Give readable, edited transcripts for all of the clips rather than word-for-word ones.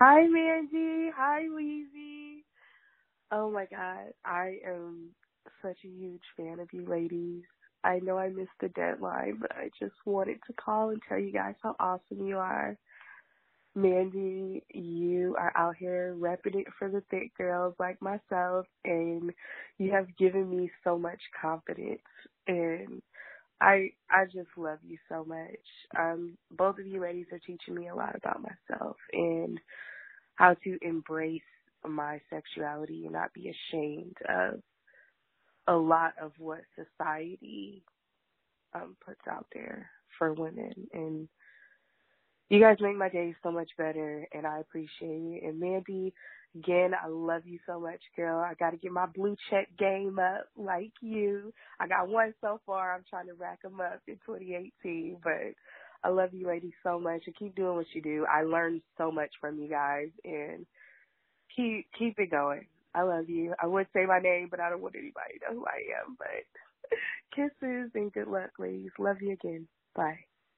Hi, Mandy. Hi, Weezy. Oh my God, I am such a huge fan of you ladies. I know I missed the deadline, but I just wanted to call and tell you guys how awesome you are. Mandy, you are out here repping it for the thick girls like myself, and you have given me so much confidence. And I just love you so much. Both of you ladies are teaching me a lot about myself and how to embrace my sexuality and not be ashamed of a lot of what society puts out there for women. And you guys make my day so much better, and I appreciate it. And Mandy, again, I love you so much, girl. I got to get my blue check game up like you. I got one so far. I'm trying to rack them up in 2018, but I love you ladies so much, and keep doing what you do. I learned so much from you guys, and keep it going. I love you. I would say my name, but I don't want anybody to know who I am. But kisses and good luck, ladies. Love you again. Bye.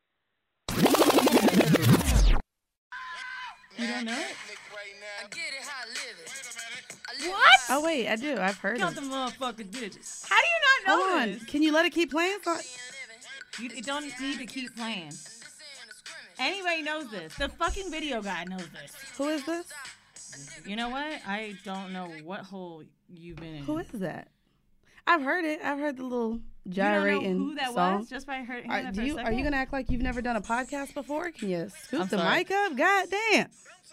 You don't know it? What? Oh, wait, I do. I've heard Count it. the motherfucking digits. How do you not know Hold on. this? Can you let it keep playing? You don't need to keep playing. Anybody knows this. The fucking video guy knows this. Who is this? You know what? I don't know what hole you've been in. Who is that? I've heard it. I've heard the little gyrating You don't know who that song. was just by hearing Are it for a second? you going to act like you've never done a podcast before? Can you scoop I'm the sorry. mic up? God damn.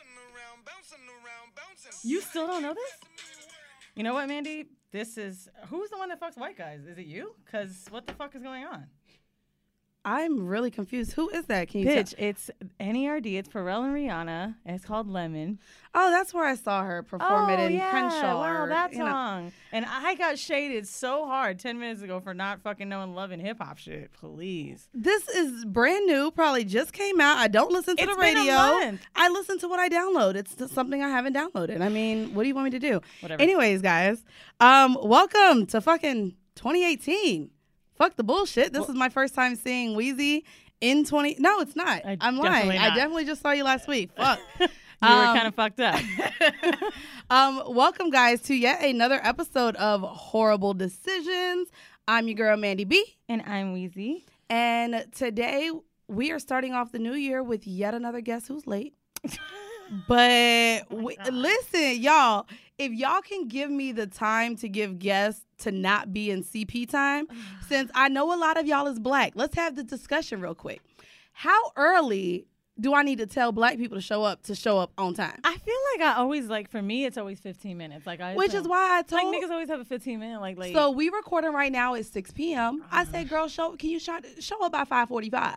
You still don't know this? You know what, Mandy? Who's the one that fucks white guys? Is it you? Because what the fuck is going on? I'm really confused. Who is that? Can you Bitch, tell? it's NERD. It's Pharrell and Rihanna. And it's called Lemon. Oh, that's where I saw her perform it in Crenshaw. Wow, or, that you know. song. And I got shaded so hard 10 minutes ago for not fucking knowing love and hip-hop shit. Please. This is brand new. Probably just came out. I don't listen to It's the been a radio. month. I listen to what I download. It's something I haven't downloaded. I mean, what do you want me to do? Whatever. Anyways, guys, welcome to fucking 2018. Fuck the bullshit. This is my first time seeing Weezy in 20. No, it's not. I'm lying. Definitely I not. definitely just saw you last week. Fuck. You were kind of fucked up. Welcome, guys, to yet another episode of Horrible Decisions. I'm your girl, Mandy B. And I'm Weezy. And today we are starting off the new year with yet another Guess Who's Late. But listen, y'all, if y'all can give me the time to give guests to not be in CP time, since I know a lot of y'all is black, let's have the discussion real quick. How early do I need to tell black people to show up on time? I feel like for me, it's always 15 minutes. Which is why I told... Like, niggas always have a 15-minute, late. So we recording right now at 6 p.m. I said, girl, can you show up by 5:45?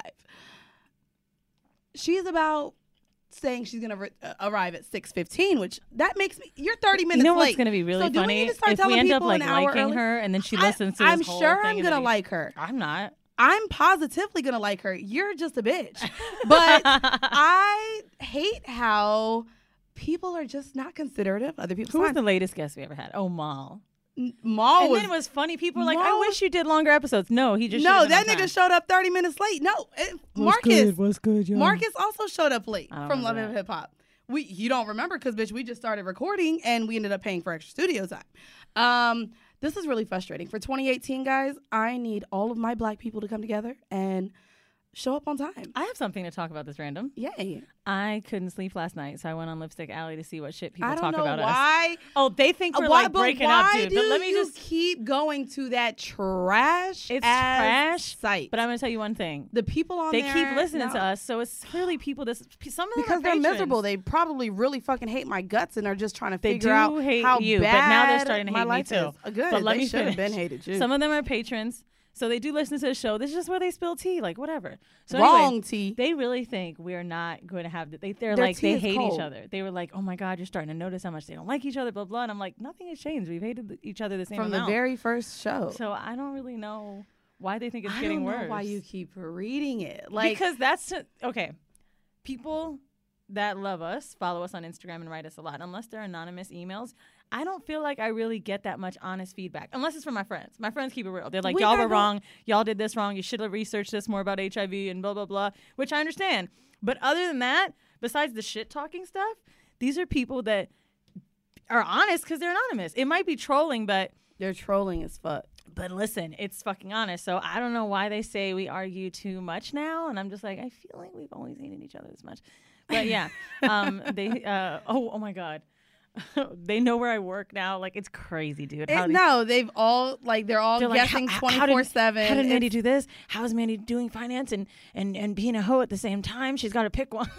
She's about saying she's going to arrive at 6:15, which that makes me... You're 30 minutes late. You know what's going to be really do we funny? need to start If we telling end up, people an hour liking early? her, and then she listens to this I'm whole sure thing I'm and going to then- like her. I'm not. I'm positively going to like her. You're just a bitch. But I hate how people are just not considerate of other people's Who was time. the latest guest we ever had? Oh, Mal. Maul And was... then it was funny. People were like, Maul I wish you did longer episodes. No, he just No, should've been that on nigga time. showed up 30 minutes late. No, Marcus. What's good, y'all? Marcus also showed up late I don't from Love remember and Hip Hop. You don't remember because, bitch, we just started recording and we ended up paying for extra studio time. This is really frustrating. For 2018, guys, I need all of my black people to come together and show up on time. I have something to talk about this random. Yay. I couldn't sleep last night, so I went on Lipstick Alley to see what shit people I don't talk know about us. why. Oh, they think we're But breaking up, why dude. do But let me you just keep going to that trash It's ass trash, site? But I'm going to tell you one thing. The people on They there... keep listening no. to us, so it's clearly people some of them Because are they're patrons. miserable. They probably really fucking hate my guts and are just trying to They figure do out hate how you, but bad now they're starting to my hate me life too. is. Good. But let They me should have finish. been hated you. Some of them are patrons, so they do listen to the show. This is just where they spill tea, whatever. So Wrong anyway, tea. They really think we're not going to have they're Their like tea they is hate cold. each other. They were like, oh my God, you're starting to notice how much they don't like each other, blah blah. And I'm like, nothing has changed. We've hated each other the same From amount the very first show. So I don't really know why they think it's I getting don't know worse. why you keep reading it. Because that's okay. People that love us follow us on Instagram and write us a lot. Unless they're anonymous emails, I don't feel like I really get that much honest feedback. Unless it's from my friends. My friends keep it real. They're like, y'all were wrong. Y'all did this wrong. You should have researched this more about HIV and blah, blah, blah, which I understand. But other than that, besides the shit talking stuff, These are people that are honest because they're anonymous. It might be trolling, but They're trolling as fuck. But listen, it's fucking honest. So I don't know why they say we argue too much now. And I'm just like, I feel like we've always hated each other this much. But yeah, oh my God. They know where I work now. Like, it's crazy, dude. No, they're all guessing 24/7. How did Mandy do this? How is Mandy doing finance and being a hoe at the same time? She's got to pick one.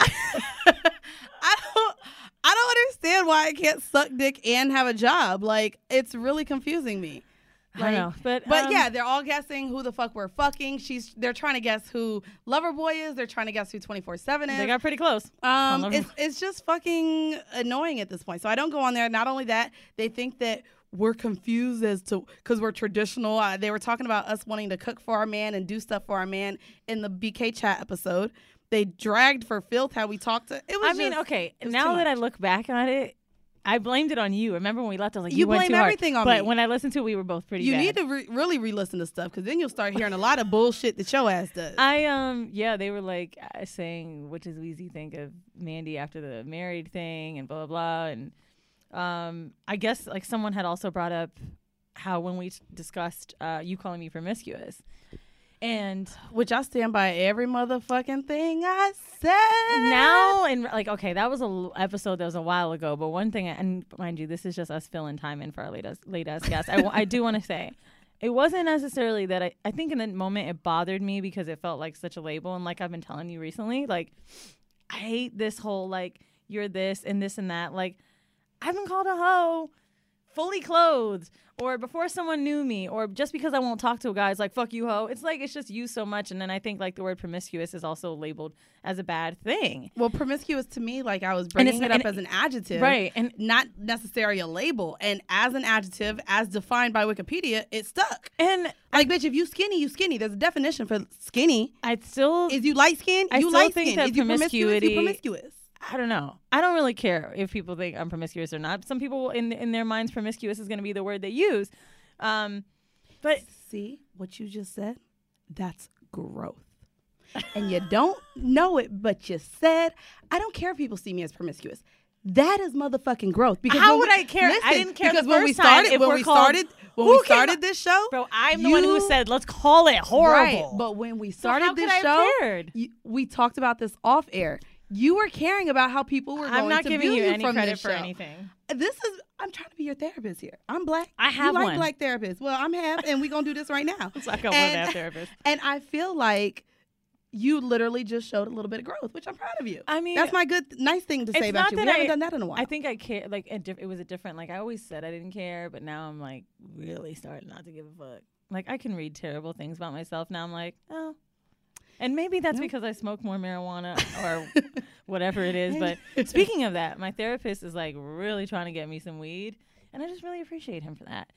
I don't understand why I can't suck dick and have a job. Like, it's really confusing me. I know, but yeah, they're all guessing who the fuck we're fucking. They're trying to guess who Loverboy is. They're trying to guess who 24/7 is. They got pretty close. It's just fucking annoying at this point. So I don't go on there. Not only that, they think that we're confused as to because we're traditional. They were talking about us wanting to cook for our man and do stuff for our man in the BK chat episode. They dragged for filth how we talked to. It was. Okay. Now that I look back on it. I blamed it on you. Remember when we left? I was like, you went blame too hard. everything on me. But when I listened to it, we were both pretty bad. You need to really re-listen to stuff because then you'll start hearing a lot of bullshit that your ass does. They were like saying, what does Weezy think of Mandy after the married thing and blah, blah, blah. And I guess like someone had also brought up how when we discussed you calling me promiscuous. And which I stand by every motherfucking thing I said. Now, and like, okay, that was an episode that was a while ago. But one thing, and mind you, this is just us filling time in for our late ass guests. I do want to say, it wasn't necessarily that I think in the moment it bothered me because it felt like such a label. And like I've been telling you recently, like I hate this whole like you're this and this and that. Like I've been called a hoe. Fully clothed, or before someone knew me, or just because I won't talk to a guy, it's like, fuck you, ho. It's like, it's just used so much. And then I think like the word promiscuous is also labeled as a bad thing. Well, promiscuous to me, like I was bringing it up as an adjective. Right. And not necessarily a label. And as an adjective, as defined by Wikipedia, it stuck. And like, bitch, if you skinny, you skinny. There's a definition for skinny. Is you light skin? You light skin. Is you promiscuous? You promiscuous. I don't know. I don't really care if people think I'm promiscuous or not. Some people in their minds, promiscuous is going to be the word they use. But see what you just said? That's growth. And you don't know it, but you said, I don't care if people see me as promiscuous. That is motherfucking growth. Because how would I care? Listen, I didn't care because the when first we started, time. When we started this show, bro, I'm the one who said, let's call it horrible. Right, but when we started this show, we talked about this off air. You were caring about how people were going to view you. I'm not giving you any credit for anything. I'm trying to be your therapist here. I'm black. I have one. You like black therapists. Well, I'm half, and we're going to do this right now. It's like I want to have therapist. And I feel like you literally just showed a little bit of growth, which I'm proud of you. I mean, that's my nice thing to say about you. We haven't done that in a while. I think I care. Like, it was a different, like, I always said I didn't care, but now I'm, like, really starting not to give a fuck. Like, I can read terrible things about myself. Now I'm like, oh. And maybe that's because I smoke more marijuana or whatever it is. But speaking of that, my therapist is like really trying to get me some weed. And I just really appreciate him for that.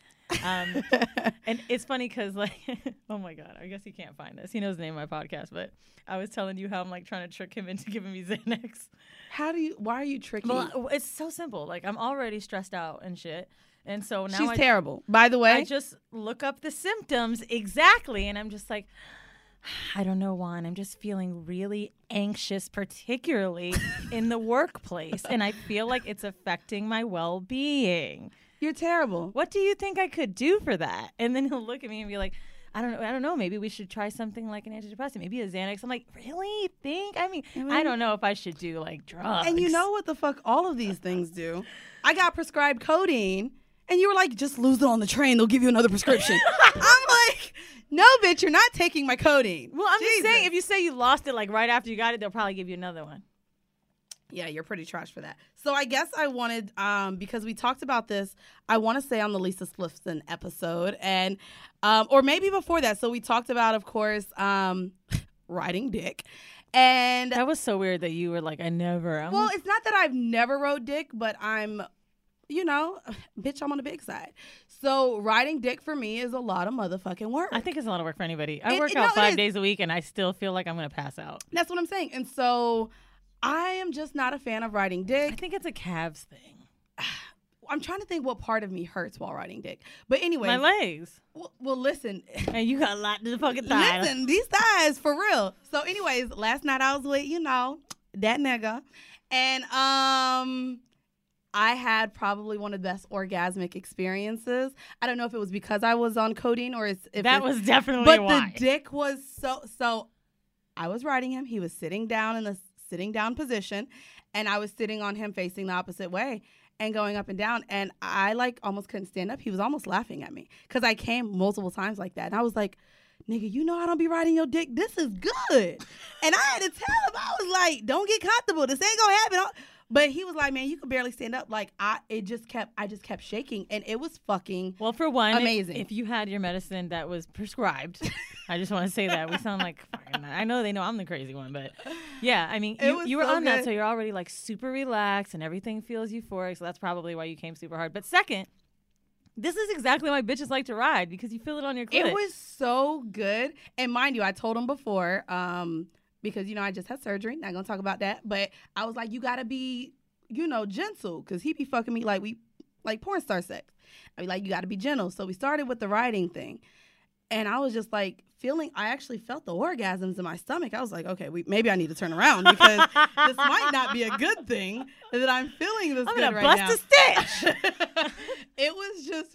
And it's funny because like, oh my God, I guess he can't find this. He knows the name of my podcast. But I was telling you how I'm like trying to trick him into giving me Xanax. Why are you tricking? Well, it's so simple. Like I'm already stressed out and shit. And so now she's terrible. By the way, I just look up the symptoms exactly. And I'm just like, I don't know, Juan. I'm just feeling really anxious, particularly in the workplace. And I feel like it's affecting my well-being. You're terrible. What do you think I could do for that? And then he'll look at me and be like, I don't know. Maybe we should try something like an antidepressant, maybe a Xanax. I'm like, really? I don't know if I should do like drugs. And you know what the fuck all of these things do? I got prescribed codeine. And you were like, just lose it on the train. They'll give you another prescription. I'm like, no, bitch, you're not taking my codeine. Well, I'm just saying, if you say you lost it like right after you got it, they'll probably give you another one. Yeah, you're pretty trash for that. So I guess I wanted, because we talked about this, I want to say on the Lisa Splifson episode, and or maybe before that. So we talked about, of course, riding dick. And that was so weird that you were like, I never. Well, it's not that I've never rode dick, but I'm... You know, bitch, I'm on the big side. So riding dick for me is a lot of motherfucking work. I think it's a lot of work for anybody. I work out 5 days a week and I still feel like I'm going to pass out. That's what I'm saying. And so I am just not a fan of riding dick. I think it's a calves thing. I'm trying to think what part of me hurts while riding dick. But anyway. My legs. Well, listen. And you got a lot to the fucking thighs. Listen, these thighs, for real. So anyways, last night I was with, that nigga. And I had probably one of the best orgasmic experiences. I don't know if it was because I was on codeine or if That was definitely but why. the dick was so I was riding him. He was sitting down in the sitting down position, and I was sitting on him facing the opposite way and going up and down. And I like almost couldn't stand up. He was almost laughing at me because I came multiple times like that. And I was like, nigga, you know I don't be riding your dick. This is good. And I had to tell him, I was like, don't get comfortable. This ain't gonna happen. But he was like, man, you could barely stand up. Like I just kept shaking, and it was fucking Well, for one, amazing. If you had your medicine that was prescribed, I just want to say that we sound like fucking. I know they know I'm the crazy one, but yeah, I mean, you were so on that, good. so you're already like super relaxed and everything feels euphoric. So that's probably why you came super hard. But second, this is exactly why bitches like to ride, because you feel it on your clit. It was so good. And mind you, I told him before, because, you know, I just had surgery. Not going to talk about that. But I was like, you got to be, you know, gentle. Because he be fucking me like porn star sex. I be like, you got to be gentle. So we started with the riding thing. And I was just like I actually felt the orgasms in my stomach. I was like, okay, maybe I need to turn around because this might not be a good thing that I'm feeling this I'm good gonna right now. bust a stitch. It was just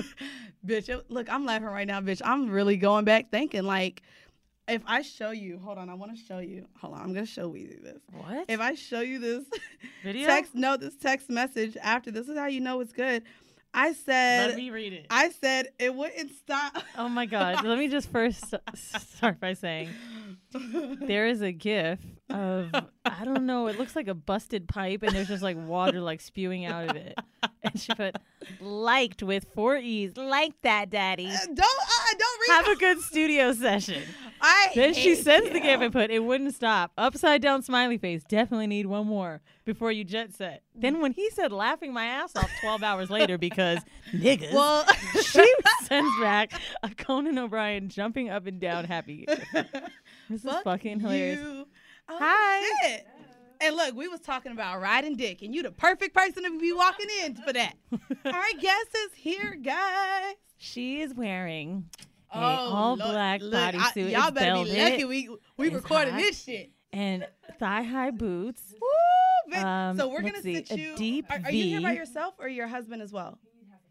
bitch. Look, I'm laughing right now, bitch. I'm really going back thinking like, if I show you, hold on, I want to show you. Hold on, I'm gonna show Weezy this. What? If I show you this Video? this text message after this is how you know it's good. I said, Let me read it. I said it wouldn't stop. Oh my God. Let me just first start by saying there is a gif of, I don't know, it looks like a busted pipe and there's just like water like spewing out of it. And she put, liked with 4 E's. Like that, daddy. Don't read. Have a good studio session. Then she hate sends you. the gif and put, it wouldn't stop. Upside down smiley face. Definitely need one more before you jet set. Then when he said laughing my ass off 12 hours later because niggas, Well, she sends back a Conan O'Brien jumping up and down happy. This is fucking hilarious. You. Oh, Hi. shit. And look, we was talking about riding dick, and you the perfect person to be walking in for that. Our guest is here, guys. She is wearing a Oh, all Lord. black Look, bodysuit. y'all It's better be velvet lucky we It's recorded hot. this shit. and thigh high boots. Woo, bitch. So we're let's gonna see, sit a you. deep Are you here by V. yourself or your husband as well?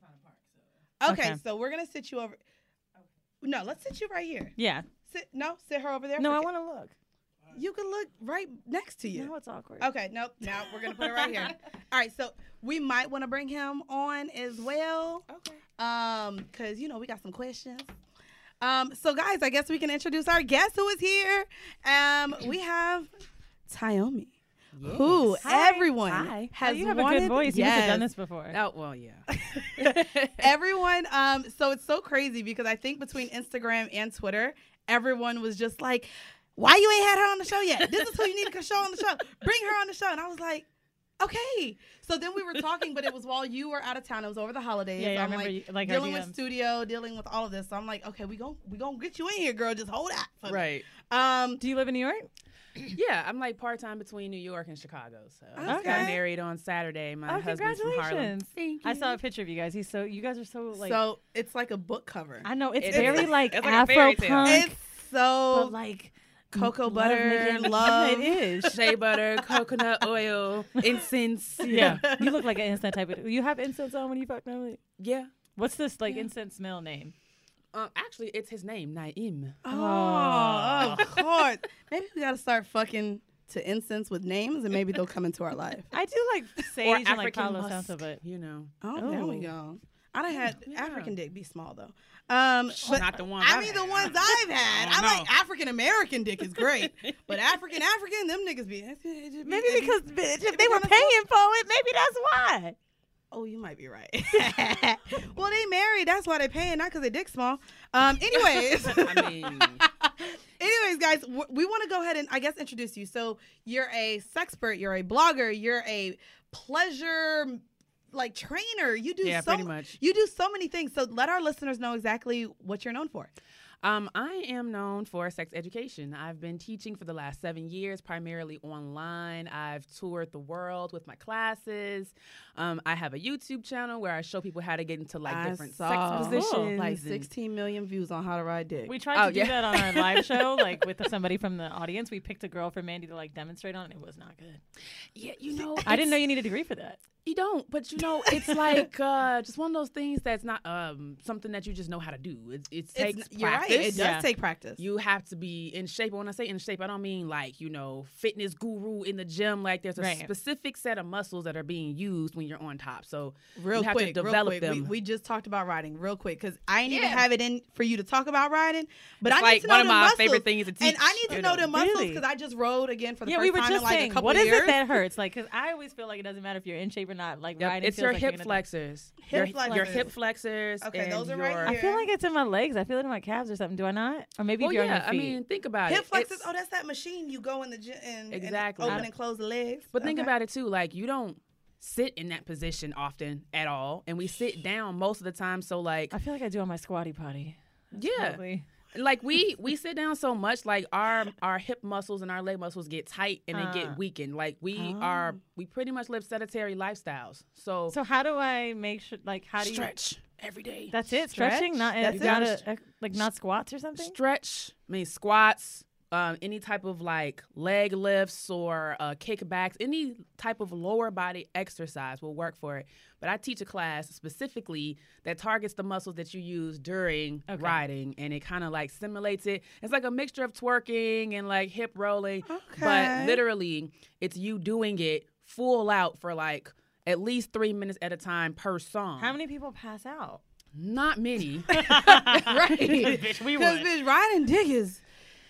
Okay, Okay. so we're gonna sit you over. No, let's sit you right here. Yeah. Sit her over there. No, I want to look. You can look right next to you. No, it's awkward. Okay, nope. Now we're gonna put it right here. All right, so we might want to bring him on as well. Okay. Because you know we got some questions. So guys, I guess we can introduce our guest who is here. We have Tayomi, who Hi. everyone Hi. has you have wanted. a good voice. You must have Yes. done this before. Oh well, yeah. Everyone. So it's so crazy because I think between Instagram and Twitter, everyone was just like, "Why you ain't had her on the show yet? This is who you need to show on the show. Bring her on the show." And I was like, "Okay." So then we were talking, but it was while you were out of town. It was over the holidays. Yeah, I I'm remember like, you, like our dealing with DMs. studio, dealing with all of this. So I'm like, "Okay, we gonna get you in here, girl. Just hold out." For me." Right. Do you live in New York? Yeah, I'm like part-time between New York and Chicago. So I just Okay. got married on Saturday. My Oh, husband's from Harlem. congratulations. Thank I saw a picture of you guys. You guys are so like. So it's like a book cover. I know it's It very is. like It's like a Afro fairy tale. punk, It's so but like cocoa love butter, making- love. It is. Shea butter, coconut oil, incense. Yeah, you look like an incense type of. You have incense on when you fuck normally. Yeah. What's this like incense smell name? Actually, it's his name, Naim. Oh, of course. Maybe we gotta start fucking to incense with names, and maybe they'll come into our life. I do like Or sage and like African Palo musk, Santo, but you know. Oh, there we Oh. go. I done had Yeah. African dick be small though. But Not the ones I I've mean the had. ones I've had. I I don't like know. African American dick is great, but African them niggas be. maybe because bitch, if they were kinda paying for it, maybe that's why. Oh, you might be right. Well, they married. That's why they paying, not because their dick small. Anyways. I mean, Anyways, guys, we want to go ahead and I guess introduce you. So you're a sexpert, you're a blogger, you're a pleasure like trainer. You do yeah, so pretty much. You do so many things. So let our listeners know exactly what you're known for. I am known for sex education. I've been teaching for the last 7 years, primarily online. I've toured the world with my classes. I have a YouTube channel where I show people how to get into different sex positions. Like 16 million views on how to ride dick. We tried to do that on our live show, like with somebody from the audience. We picked a girl for Mandy to like demonstrate on, and it was not good. Yeah, I didn't know you need a degree for that. You don't, but it's like just one of those things that's not something that you just know how to do. It takes practice. You're right. It does take practice. You have to be in shape. When I say in shape, I don't mean like, fitness guru in the gym. Like there's a specific set of muscles that are being used when you're on top. So you have to develop them. We just talked about riding real quick because I didn't even have it in for you to talk about riding. But it's I need to know one of my muscles. favorite things to teach. And I need to know the muscles because I just rode again for the first we were time just in like saying, a couple what years. is it that hurts? Like, because I always feel like it doesn't matter if you're in shape or not. Like riding, it's your like hip flexors. Your hip flexors. Okay, and those are right here. I feel like it's in my legs. I feel it in my calves or something. Do I not? Or maybe if you're on your feet. I mean, think about hip it. flexors. That's that machine you go in the gym and exactly open and close the legs. But think about it too. Like you don't sit in that position often at all, and we sit down most of the time. So like, I feel like I do on my squatty potty. Like we sit down so much, like our hip muscles and our leg muscles get tight and they get weakened. Like we pretty much live sedentary lifestyles. So how do I make sure? Like how do you stretch every day? That's it. Stretching, not not squats or something. Stretch means squats. Any type of like leg lifts or kickbacks, any type of lower body exercise will work for it. But I teach a class specifically that targets the muscles that you use during riding, and it kind of like simulates it. It's like a mixture of twerking and like hip rolling, but literally it's you doing it full out for like at least 3 minutes at a time per song. How many people pass out? Not many. Right. Because riding dick is...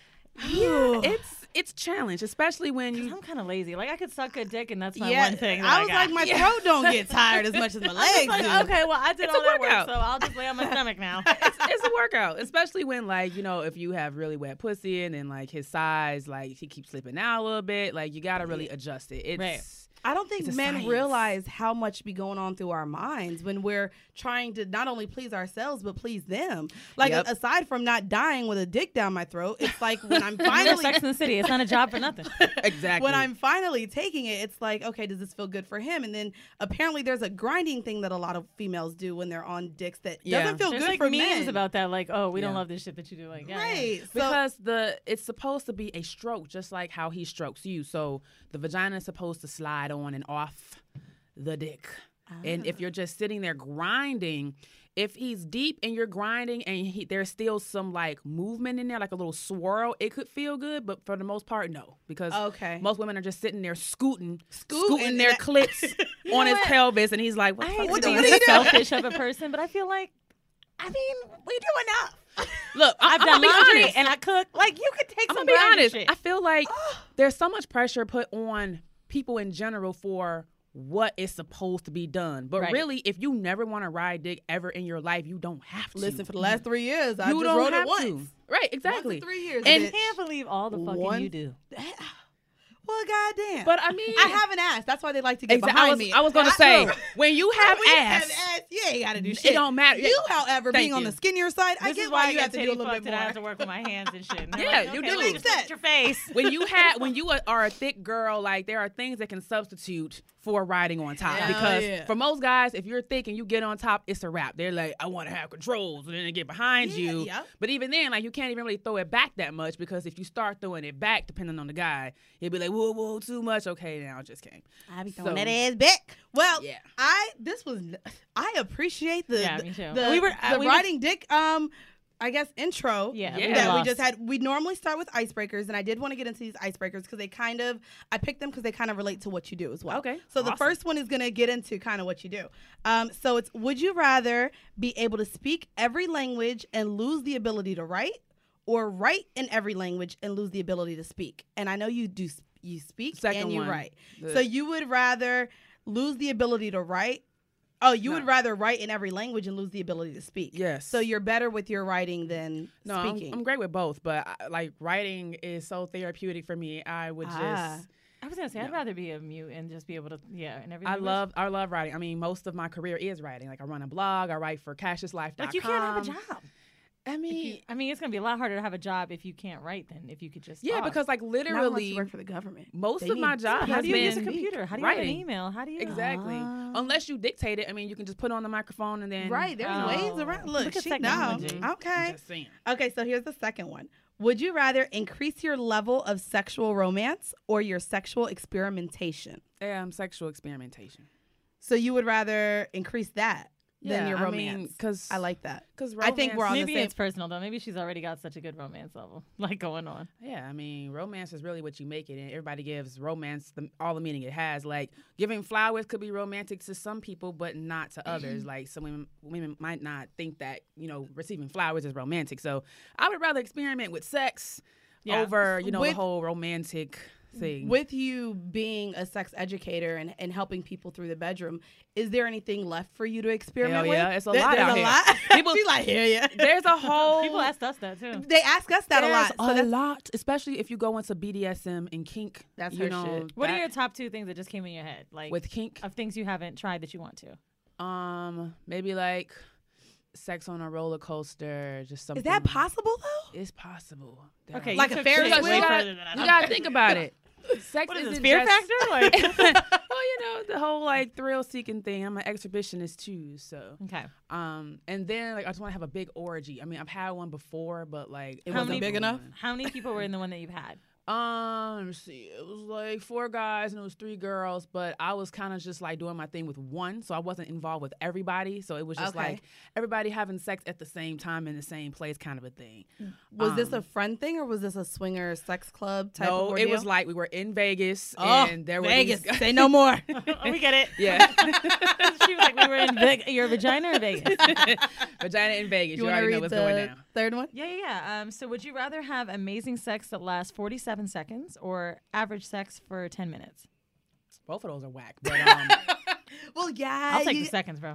Yeah, it's challenge, especially when you. I'm kind of lazy. Like I could suck a dick, and that's my one thing. I was like, my throat don't get tired as much as my legs do. Okay, well, I did all that work, so I'll just lay on my stomach now. It's a workout, especially when like if you have really wet pussy and then like his size, like he keeps slipping out a little bit. Like you gotta really adjust it. I don't think men realize how much be going on through our minds when we're trying to not only please ourselves but please them. Like aside from not dying with a dick down my throat, it's like when I'm finally Sex in the City. It's not a job for nothing. Exactly. When I'm finally taking it, it's like, okay, does this feel good for him? And then apparently there's a grinding thing that a lot of females do when they're on dicks that doesn't feel There's good like for memes men. about that, like, oh, we don't love this shit that you do. Like, right. Because it's supposed to be a stroke, just like how he strokes you. So the vagina is supposed to slide on and off the dick. And if you're just sitting there grinding, if he's deep and you're grinding and there's still some like movement in there, like a little swirl, it could feel good. But for the most part, no, because most women are just sitting there scooting their clits on his pelvis, and he's like, "What are you selfish of a person?" But I feel like, we do enough. Look, I've done laundry and I cook. Like you could take some. I'm gonna be honest. Shit. I feel like there's so much pressure put on people in general for what is supposed to be done. But really, if you never want to ride dick ever in your life, you don't have to. Listen, for the last 3 years, I just rode don't have it once. to. Right, exactly. Once in 3 years. And I can't believe all the fucking you do. Well, goddamn. But I mean, I haven't asked. That's why they like to get behind me. I was going to say, when you have ass, you ain't got to do shit. It don't matter. You, however, being on the skinnier side, I get why you have to do a little bit more. I have to work with my hands and shit. And yeah, you do. Just your face. When you are a thick girl, like there are things that can substitute for riding on top. Because for most guys, if you're thick and you get on top, it's a wrap. They're like, I want to have controls, and then they get behind you. Yep. But even then, like you can't even really throw it back that much, because if you start throwing it back, depending on the guy, he'll be like, whoa, too much. Okay, now I just can't. I be throwing that ass back. Well, I appreciate the riding dick I guess intro that we just had. We normally start with icebreakers, and I did want to get into these icebreakers because I picked them because they kind of relate to what you do as well. Okay. So the first one is going to get into kind of what you do. So it's, would you rather be able to speak every language and lose the ability to write, or write in every language and lose the ability to speak? And I know you do. You speak and you write. So you would rather lose the ability to write. Oh, you would rather write in every language and lose the ability to speak. Yes. So you're better with your writing than speaking. I'm great with both, but like writing is so therapeutic for me. I would just. I was gonna say I'd rather be a mute and just be able to in every. I love writing. I mean, most of my career is writing. Like I run a blog. I write for CashesLife.com. Like you can't have a job. I mean, it's gonna be a lot harder to have a job if you can't write than if you could just yeah, talk. because like Not unless literally you work for the government. most They of my need- job how has do you use a been computer? How do you have an writing. email? How do you Exactly. Unless you dictate it, I mean, you can just put on the microphone and then Right, there's Oh. ways around. Look, Look at she technology. know. Okay. Just saying. Okay, so here's the second one. Would you rather increase your level of sexual romance or your sexual experimentation? Sexual experimentation. So you would rather increase that than your I romance? mean, because I like that. because I think we're on Maybe the same. it's personal though. Maybe she's already got such a good romance level like going on. Yeah, I mean, romance is really what you make it, and everybody gives romance all the meaning it has. Like giving flowers could be romantic to some people, but not to others. Like some women might not think that receiving flowers is romantic. So I would rather experiment with sex over the With- whole romantic thing. With you being a sex educator and helping people through the bedroom, is there anything left for you to experiment Hell with? yeah, it's a lot There's out a here. lot. People- She's like, hell yeah. There's a whole People asked us that too. They ask us that a there's lot. So a that's, lot, especially if you go into BDSM and kink. That's you her know, shit. What are that- your top 2 things that just came in your head, like with kink? of things you haven't tried that you want to? Maybe like sex on a roller coaster, just something. is that possible though? It's possible. Okay, Like you a took Ferris shit wheel? way You further than I You thought. gotta think about it. Sex What is isn't this, fear just- factor? Like, well, the whole like thrill seeking thing. I'm an exhibitionist too, so. okay. And then like I just want to have a big orgy. I mean, I've had one before, but like it How wasn't many- big enough? How many people were in the one that you've had? Let me see. It was like 4 guys and it was 3 girls, but I was kind of just like doing my thing with one, so I wasn't involved with everybody. So it was just Okay. like everybody having sex at the same time in the same place, kind of a thing. Was this a friend thing or was this a swinger sex club type of No, ordeal? it was like we were in Vegas oh, and there were Vegas. these guys. Say no more. We get it. Yeah, She was like, we were in your vagina or Vegas? vagina in Vegas. You wanna already know read what's the going down. third one? Yeah. So would you rather have amazing sex that lasts 47 seconds or average sex for 10 minutes? Both of those are whack. But Well, yeah. I'll take the seconds, bro.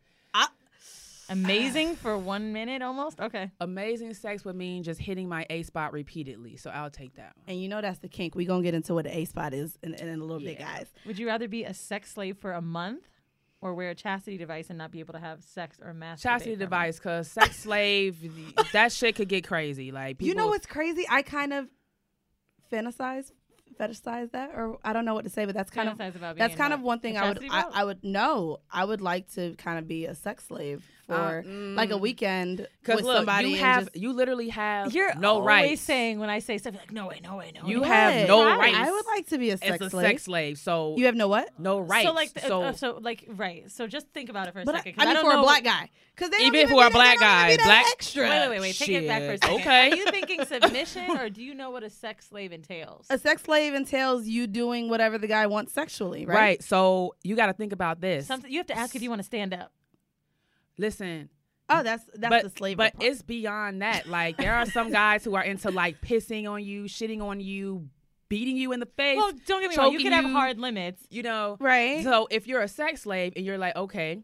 Amazing for 1 minute almost? Okay. amazing sex would mean just hitting my A spot repeatedly. So I'll take that one. And you know that's the kink. We're going to get into what the A spot is in a little bit, Yeah. guys. Would you rather be a sex slave for a month or wear a chastity device and not be able to have sex or masturbate? Chastity for a month? device, because sex slave, that shit could get crazy. Like people, You know what's crazy? I kind of fetishize that, or I don't know what to say, but that's kind Fantasize of about that's being kind what? of one thing A chastity belt? I would like to kind of be a sex slave for like a weekend with Because look, somebody. you and have just, you literally have You're no always rights. saying when I say stuff, you're like, no way. You no. have no Right. rights. I would like to be a sex As a slave. sex slave. So You have no what? no rights. So like, so right. So just think about it for a But second. 'cause I mean, don't for know. a black guy, because Even for a black guy, black- extra. Wait. Take it back for a Shit. second. Okay. Are you thinking submission or do you know what a sex slave entails? A sex slave entails you doing whatever the guy wants sexually, right? right. So you got to think about this. Something you have to ask if you want to stand up. Listen, Oh, that's but the slave. but part. it's beyond that. Like there are some guys who are into like pissing on you, shitting on you, beating you in the face. Well, don't get me wrong. You choking can have you. hard limits. You know, right. So if you're a sex slave and you're like, okay,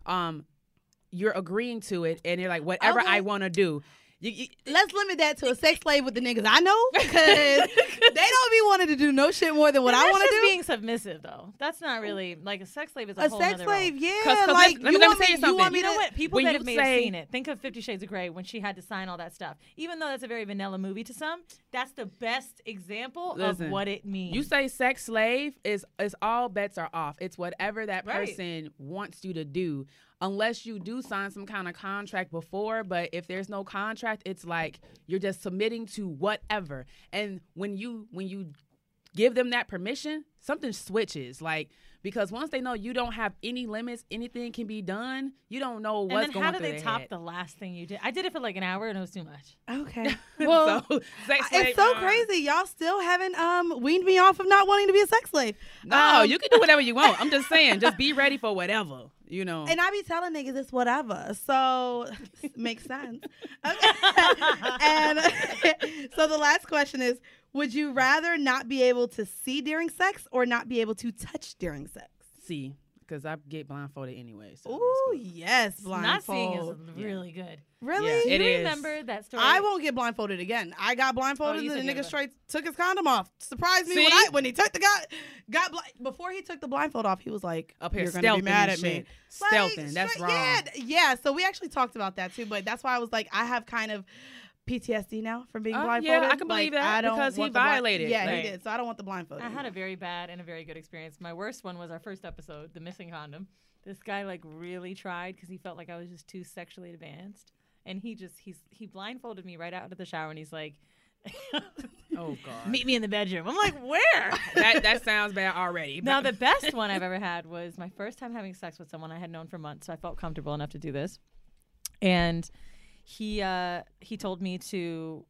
you're agreeing to it, and you're like, whatever Okay. I want to do. You, Let's limit that to a sex slave with the niggas I know, because they don't be wanting to do no shit more than what I That's want to just do. being submissive, though. That's not really like a sex slave is a A whole sex nother slave, role. yeah. 'Cause like let me want tell you You something. want me You know to- what? People when that you have may have say- seen it. Think of 50 Shades of Grey when she had to sign all that stuff. Even though that's a very vanilla movie to some, that's the best example Listen, of what it means. You say sex slave is all bets are off. It's whatever that Right. person wants you to do, unless you do sign some kind of contract before. But if there's no contract, it's like you're just submitting to whatever. And when you give them that permission, something switches. Like because once they know you don't have any limits, anything can be done. You don't know what's and then going how do through they their top head. the last thing you did? I did it for like an hour and it was too much. Okay. Well, So, sex slave, it's so crazy. Y'all still haven't weaned me off of not wanting to be a sex slave. No, you can do whatever you want. I'm just saying, just be ready for whatever. You know. And I be telling niggas it's whatever. So makes sense. Okay. And so the last question is, would you rather not be able to see during sex or not be able to touch during sex? See, because I get blindfolded anyway. So Ooh, yes, Not seeing is blindfold. really good. Really? Yeah, Do it you is. remember that story? I won't get blindfolded again. I got blindfolded you and said the you nigga had straight took his condom off. Surprised me See? when he took the before he took the blindfold off, he was like, up here "You're gonna be stealthing mad and at me." shit. Stealthing. That's straight- wrong. Yeah. So we actually talked about that too, but that's why I was like, I have kind of PTSD now from being Yeah, blindfolded. I can believe Like, that I don't because he want the blind- violated. Yeah, Like- he did. So I don't want the blindfold. I had a anymore. very bad and a very good experience. My worst one was our first episode, the missing condom. This guy like really tried because he felt like I was just too sexually advanced, and he blindfolded me right out of the shower, and he's like, Oh God. "Meet me in the bedroom." I'm like, "Where?" that sounds bad already. Now the best one I've ever had was my first time having sex with someone I had known for months, so I felt comfortable enough to do this. And he told me to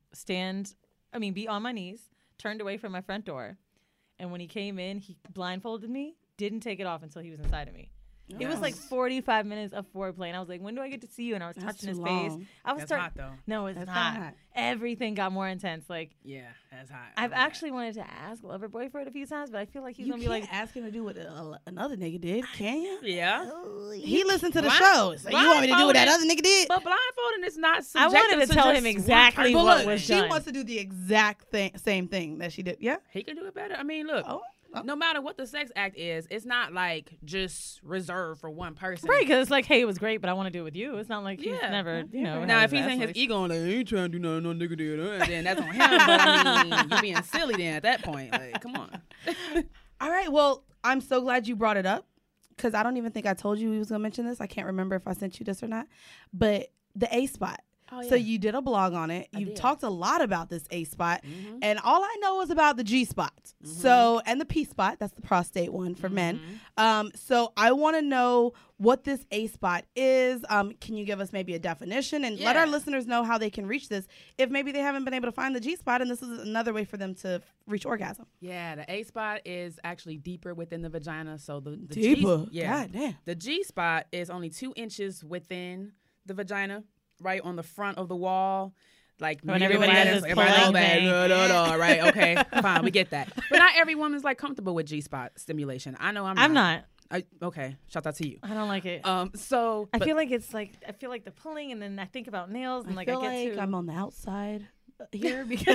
be on my knees, turned away from my front door, and when he came in, he blindfolded me, didn't take it off until he was inside of me. It was like 45 minutes of foreplay, and I was like, "When do I get to see you?" And I was That's touching his too face. long. I was That's hot though. No, it's That's not. hot. Everything got more intense. Like Yeah, that's hot. I've actually wanted to ask Loverboy for it a few times, but I feel like he's You gonna can't be like, ask him to do what another nigga did, can you? Yeah. He listened to the Blind- show. So you want me to do what that other nigga did? But blindfolding is not I subjective wanted to tell just him one exactly person. what But look, was she done. wants to do the exact same thing that she did. Yeah. He can do it better. I mean, look. Oh. No matter what the sex act is, it's not like just reserved for one person. right, because it's like, hey, it was great, but I want to do it with you. It's not like he's Yeah. never, Now, had if he's in his ass ego and like, I ain't trying to do nothing, no nigga did, then that's on him. But I mean, you being silly then at that point. Like, come on. All right. Well, I'm so glad you brought it up because I don't even think I told you we was gonna mention this. I can't remember if I sent you this or not. But the A spot. Oh, So you did a blog on it. You did. talked a lot about this A spot, Mhm. and all I know is about the G spot. So and the P spot. That's the prostate one for men. So I want to know what this A spot is. Can you give us maybe a definition and let our Yeah. listeners know how they can reach this if maybe they haven't been able to find the G spot and this is another way for them to reach orgasm. Yeah, the A spot is actually deeper within the vagina. So the Deeper? G, yeah, God damn. the G spot is only 2 inches within the vagina, right on the front of the wall. Like When near the everybody bladder, has so this everybody knows pulling that. thing. Right? Okay, fine, we get that. But not every woman's like comfortable with G spot stimulation. I know I'm not. Okay, shout out to you. I don't like it. So I feel like the pulling, and then I think about nails, and I like feel I get like to. I'm on the outside here because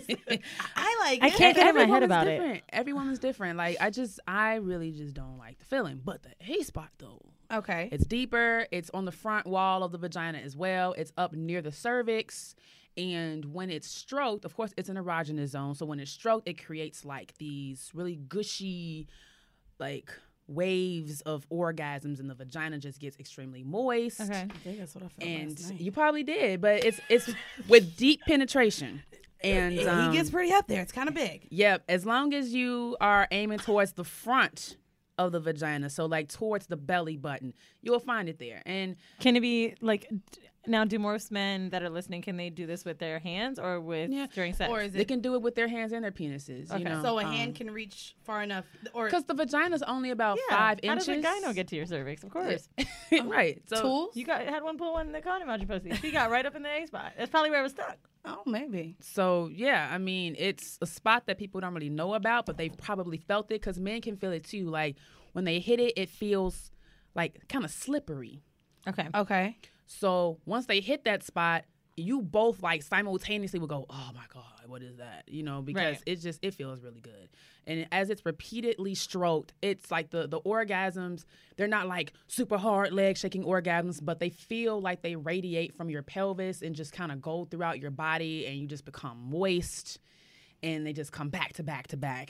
I I can't get in my head about it. different. Every woman's different. Like I really just don't like the feeling. But the A spot though. Okay. It's deeper. It's on the front wall of the vagina as well. It's up near the cervix. And when it's stroked, of course, it's an erogenous zone. So when it's stroked, it creates like these really gushy, like waves of orgasms, and the vagina just gets extremely moist. Okay. I think that's what I felt And last night. you probably did, but it's with deep penetration. And he gets pretty up there. It's kind of big. Yep, as long as you are aiming towards the front of the vagina, so like towards the belly button, you'll find it there. And Can it be like? Now, do most men that are listening, can they do this with their hands or with during sex? Or is they it can do it with their hands and their penises. Okay. You know, so a hand can reach far enough, or because the vagina's only about 5 How inches. does a guy not get to your cervix? Of course. Right. So tools? You had one pull one in the condom out your pussy. She got right up in the A spot. That's probably where it was stuck. Oh, maybe. So yeah, I mean, it's a spot that people don't really know about, but they've probably felt it because men can feel it too. Like when they hit it, it feels like kind of slippery. Okay. Okay. So once they hit that spot, you both like simultaneously will go, "Oh my God, what is that?" You know, because Right. it feels really good. And as it's repeatedly stroked, it's like the orgasms, they're not like super hard leg shaking orgasms, but they feel like they radiate from your pelvis and just kind of go throughout your body, and you just become moist, and they just come back to back to back.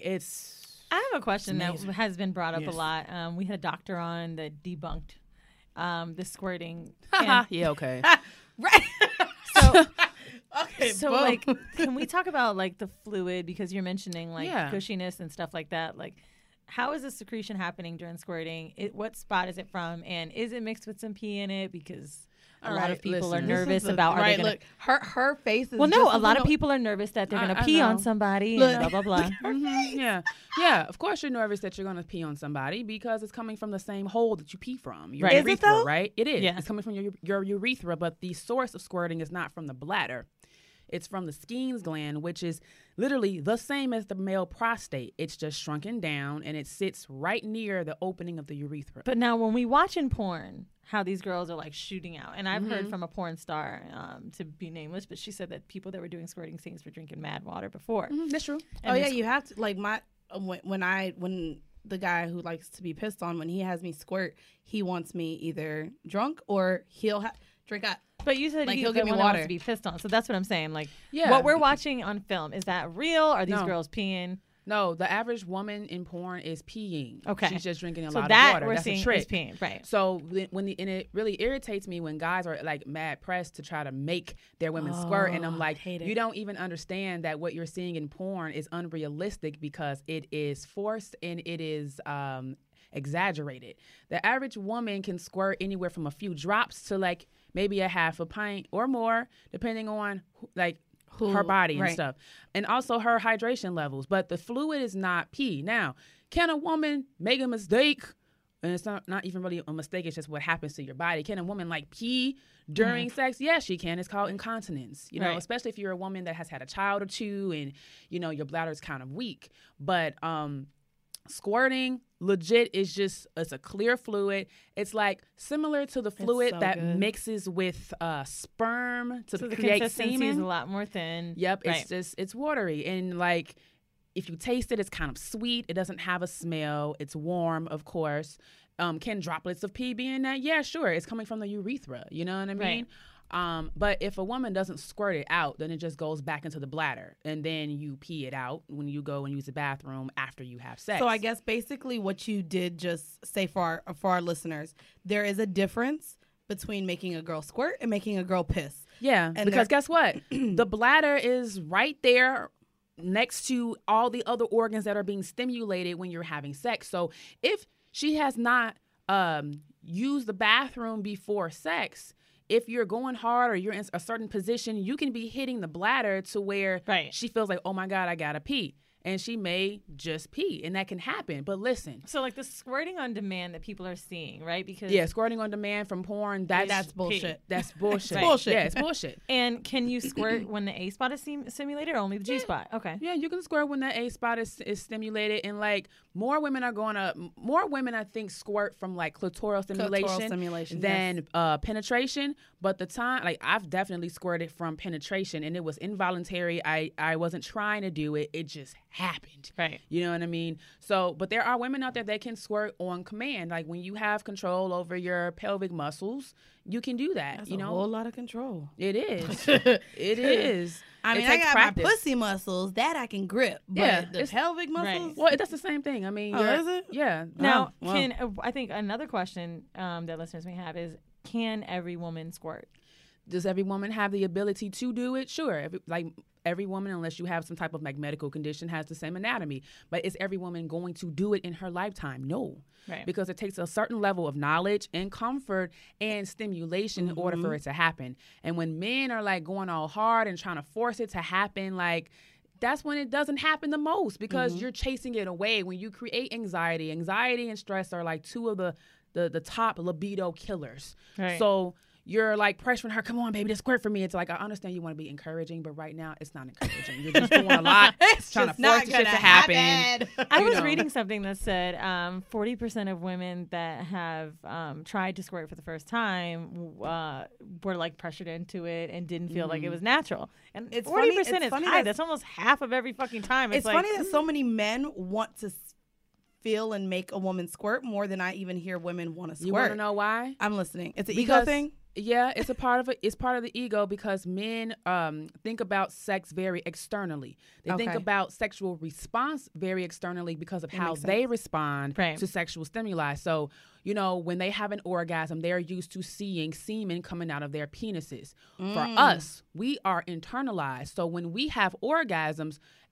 I have a question that amazing. has been brought up Yes. a lot. We had a doctor on that debunked the squirting. Yeah, okay. Right. So, Okay. so boom. like, can we talk about like the fluid, because you're mentioning like Yeah. gushiness and stuff like that? Like, how is the secretion happening during squirting? What spot is it from? And is it mixed with some pee in it? Because a lot of Right, people are listen. nervous This is about. Are they right. gonna, Look, her face is. well, no, just a lot of little- people are nervous that they're I- gonna I pee on know. somebody. Look. And blah blah blah. Yeah. Of course, you're nervous that you're going to pee on somebody because it's coming from the same hole that you pee from. Your Right. Is it urethra, though? right? It is. Yeah. It's coming from your urethra, but the source of squirting is not from the bladder. It's from the Skene's gland, which is literally the same as the male prostate. It's just shrunken down, and it sits right near the opening of the urethra. But now when we watch in porn, how these girls are like shooting out, and I've heard from a porn star, to be nameless, but she said that people that were doing squirting scenes were drinking mad water before. That's true. And you have to, like, when the guy who likes to be pissed on, when he has me squirt, he wants me either drunk or he'll drink up. But you said like, he'll give me water water to be pissed on, so that's what I'm saying. Like, Yeah. what we're watching on film, is that real? Are these No. girls peeing? No, the average woman in porn is peeing. Okay. She's just drinking a So lot that of water. we're That's seeing a trick. is peeing, right? So and it really irritates me when guys are like mad pressed to try to make their women squirt, and I'm like, hate it. you don't even understand that what you're seeing in porn is unrealistic because it is forced and it is exaggerated. The average woman can squirt anywhere from a few drops to like maybe a half a pint or more, depending on like her body and right. stuff, and also her hydration levels. But the fluid is not pee. Now, can a woman make a mistake? And it's not even really a mistake. It's just what happens to your body. Can a woman like pee during sex? Yes, she can. It's called incontinence. You know, Right. especially if you're a woman that has had a child or two, and you know your bladder is kind of weak. But squirting, legit, is just, it's a clear fluid. It's like similar to the fluid so that good. mixes with sperm to So the create consistency is semen. a lot more thin. Yep, Right. it's just, it's watery, and like if you taste it, it's kind of sweet. It doesn't have a smell. It's warm, of course. Can droplets of pee be in that? Yeah, sure. It's coming from the urethra. You know what I mean? But if a woman doesn't squirt it out, then it just goes back into the bladder, and then you pee it out when you go and use the bathroom after you have sex. So I guess basically what you did just say for our listeners, there is a difference between making a girl squirt and making a girl piss. Yeah, And because guess what? The bladder is right there next to all the other organs that are being stimulated when you're having sex. So if she has not used the bathroom before sex, if you're going hard or you're in a certain position, you can be hitting the bladder to where Right. she feels like, oh my God, I gotta pee. And she may just pee, and that can happen. But listen, So like the squirting on demand that people are seeing, right? Because yeah, squirting on demand from porn, That's bullshit. That's bullshit. Right. Bullshit. Yeah, it's bullshit. And can you squirt when the A spot is simulated, or only the G spot? Okay. Yeah, you can squirt when the A spot is stimulated, and like more women, I think, squirt from like clitoral stimulation, than penetration. But the time, like I've definitely squirted from penetration, and it was involuntary. I wasn't trying to do it. It just happened. Right. You know what I mean? So, but there are women out there that can squirt on command. Like when you have control over your pelvic muscles, you can do that. That's you a know, whole lot of control. it is. It is. I It mean, I takes got practice. my pussy muscles that I can grip, but Yeah, the it's- pelvic muscles. Right. Well, that's the same thing. I mean, Oh, is it? Yeah. Now, Wow. I think another question that listeners may have is, can every woman squirt? Does every woman have the ability to do it? Sure. Every woman, unless you have some type of like medical condition, has the same anatomy. But is every woman going to do it in her lifetime? No. Right. Because it takes a certain level of knowledge and comfort and stimulation in order for it to happen. And when men are like going all hard and trying to force it to happen, like that's when it doesn't happen the most, because you're chasing it away. When you create anxiety and stress are like two of the top libido killers. Right. So you're like pressuring her, come on, baby, just squirt for me. It's like, I understand you want to be encouraging, but right now it's not encouraging. You're just doing a lot. It's trying to just force not the shit to gonna happen. I you was know. reading something that said 40% of women that have tried to squirt for the first time were like pressured into it and didn't feel like it was natural. And It's 40% funny- is it's funny high. that- That's almost half of every fucking time. It's like, funny that so many men want to feel and make a woman squirt more than I even hear women want to squirt. You want to know why? I'm listening. It's an ego Because- thing. Yeah, it's a part of it. It's part of the ego, because men think about sex very externally. They think Okay. about sexual response very externally because of how makes they respond Right. to sexual stimuli. So, you know, when they have an orgasm, they're used to seeing semen coming out of their penises. For us, we are internalized. So when we have orgasms,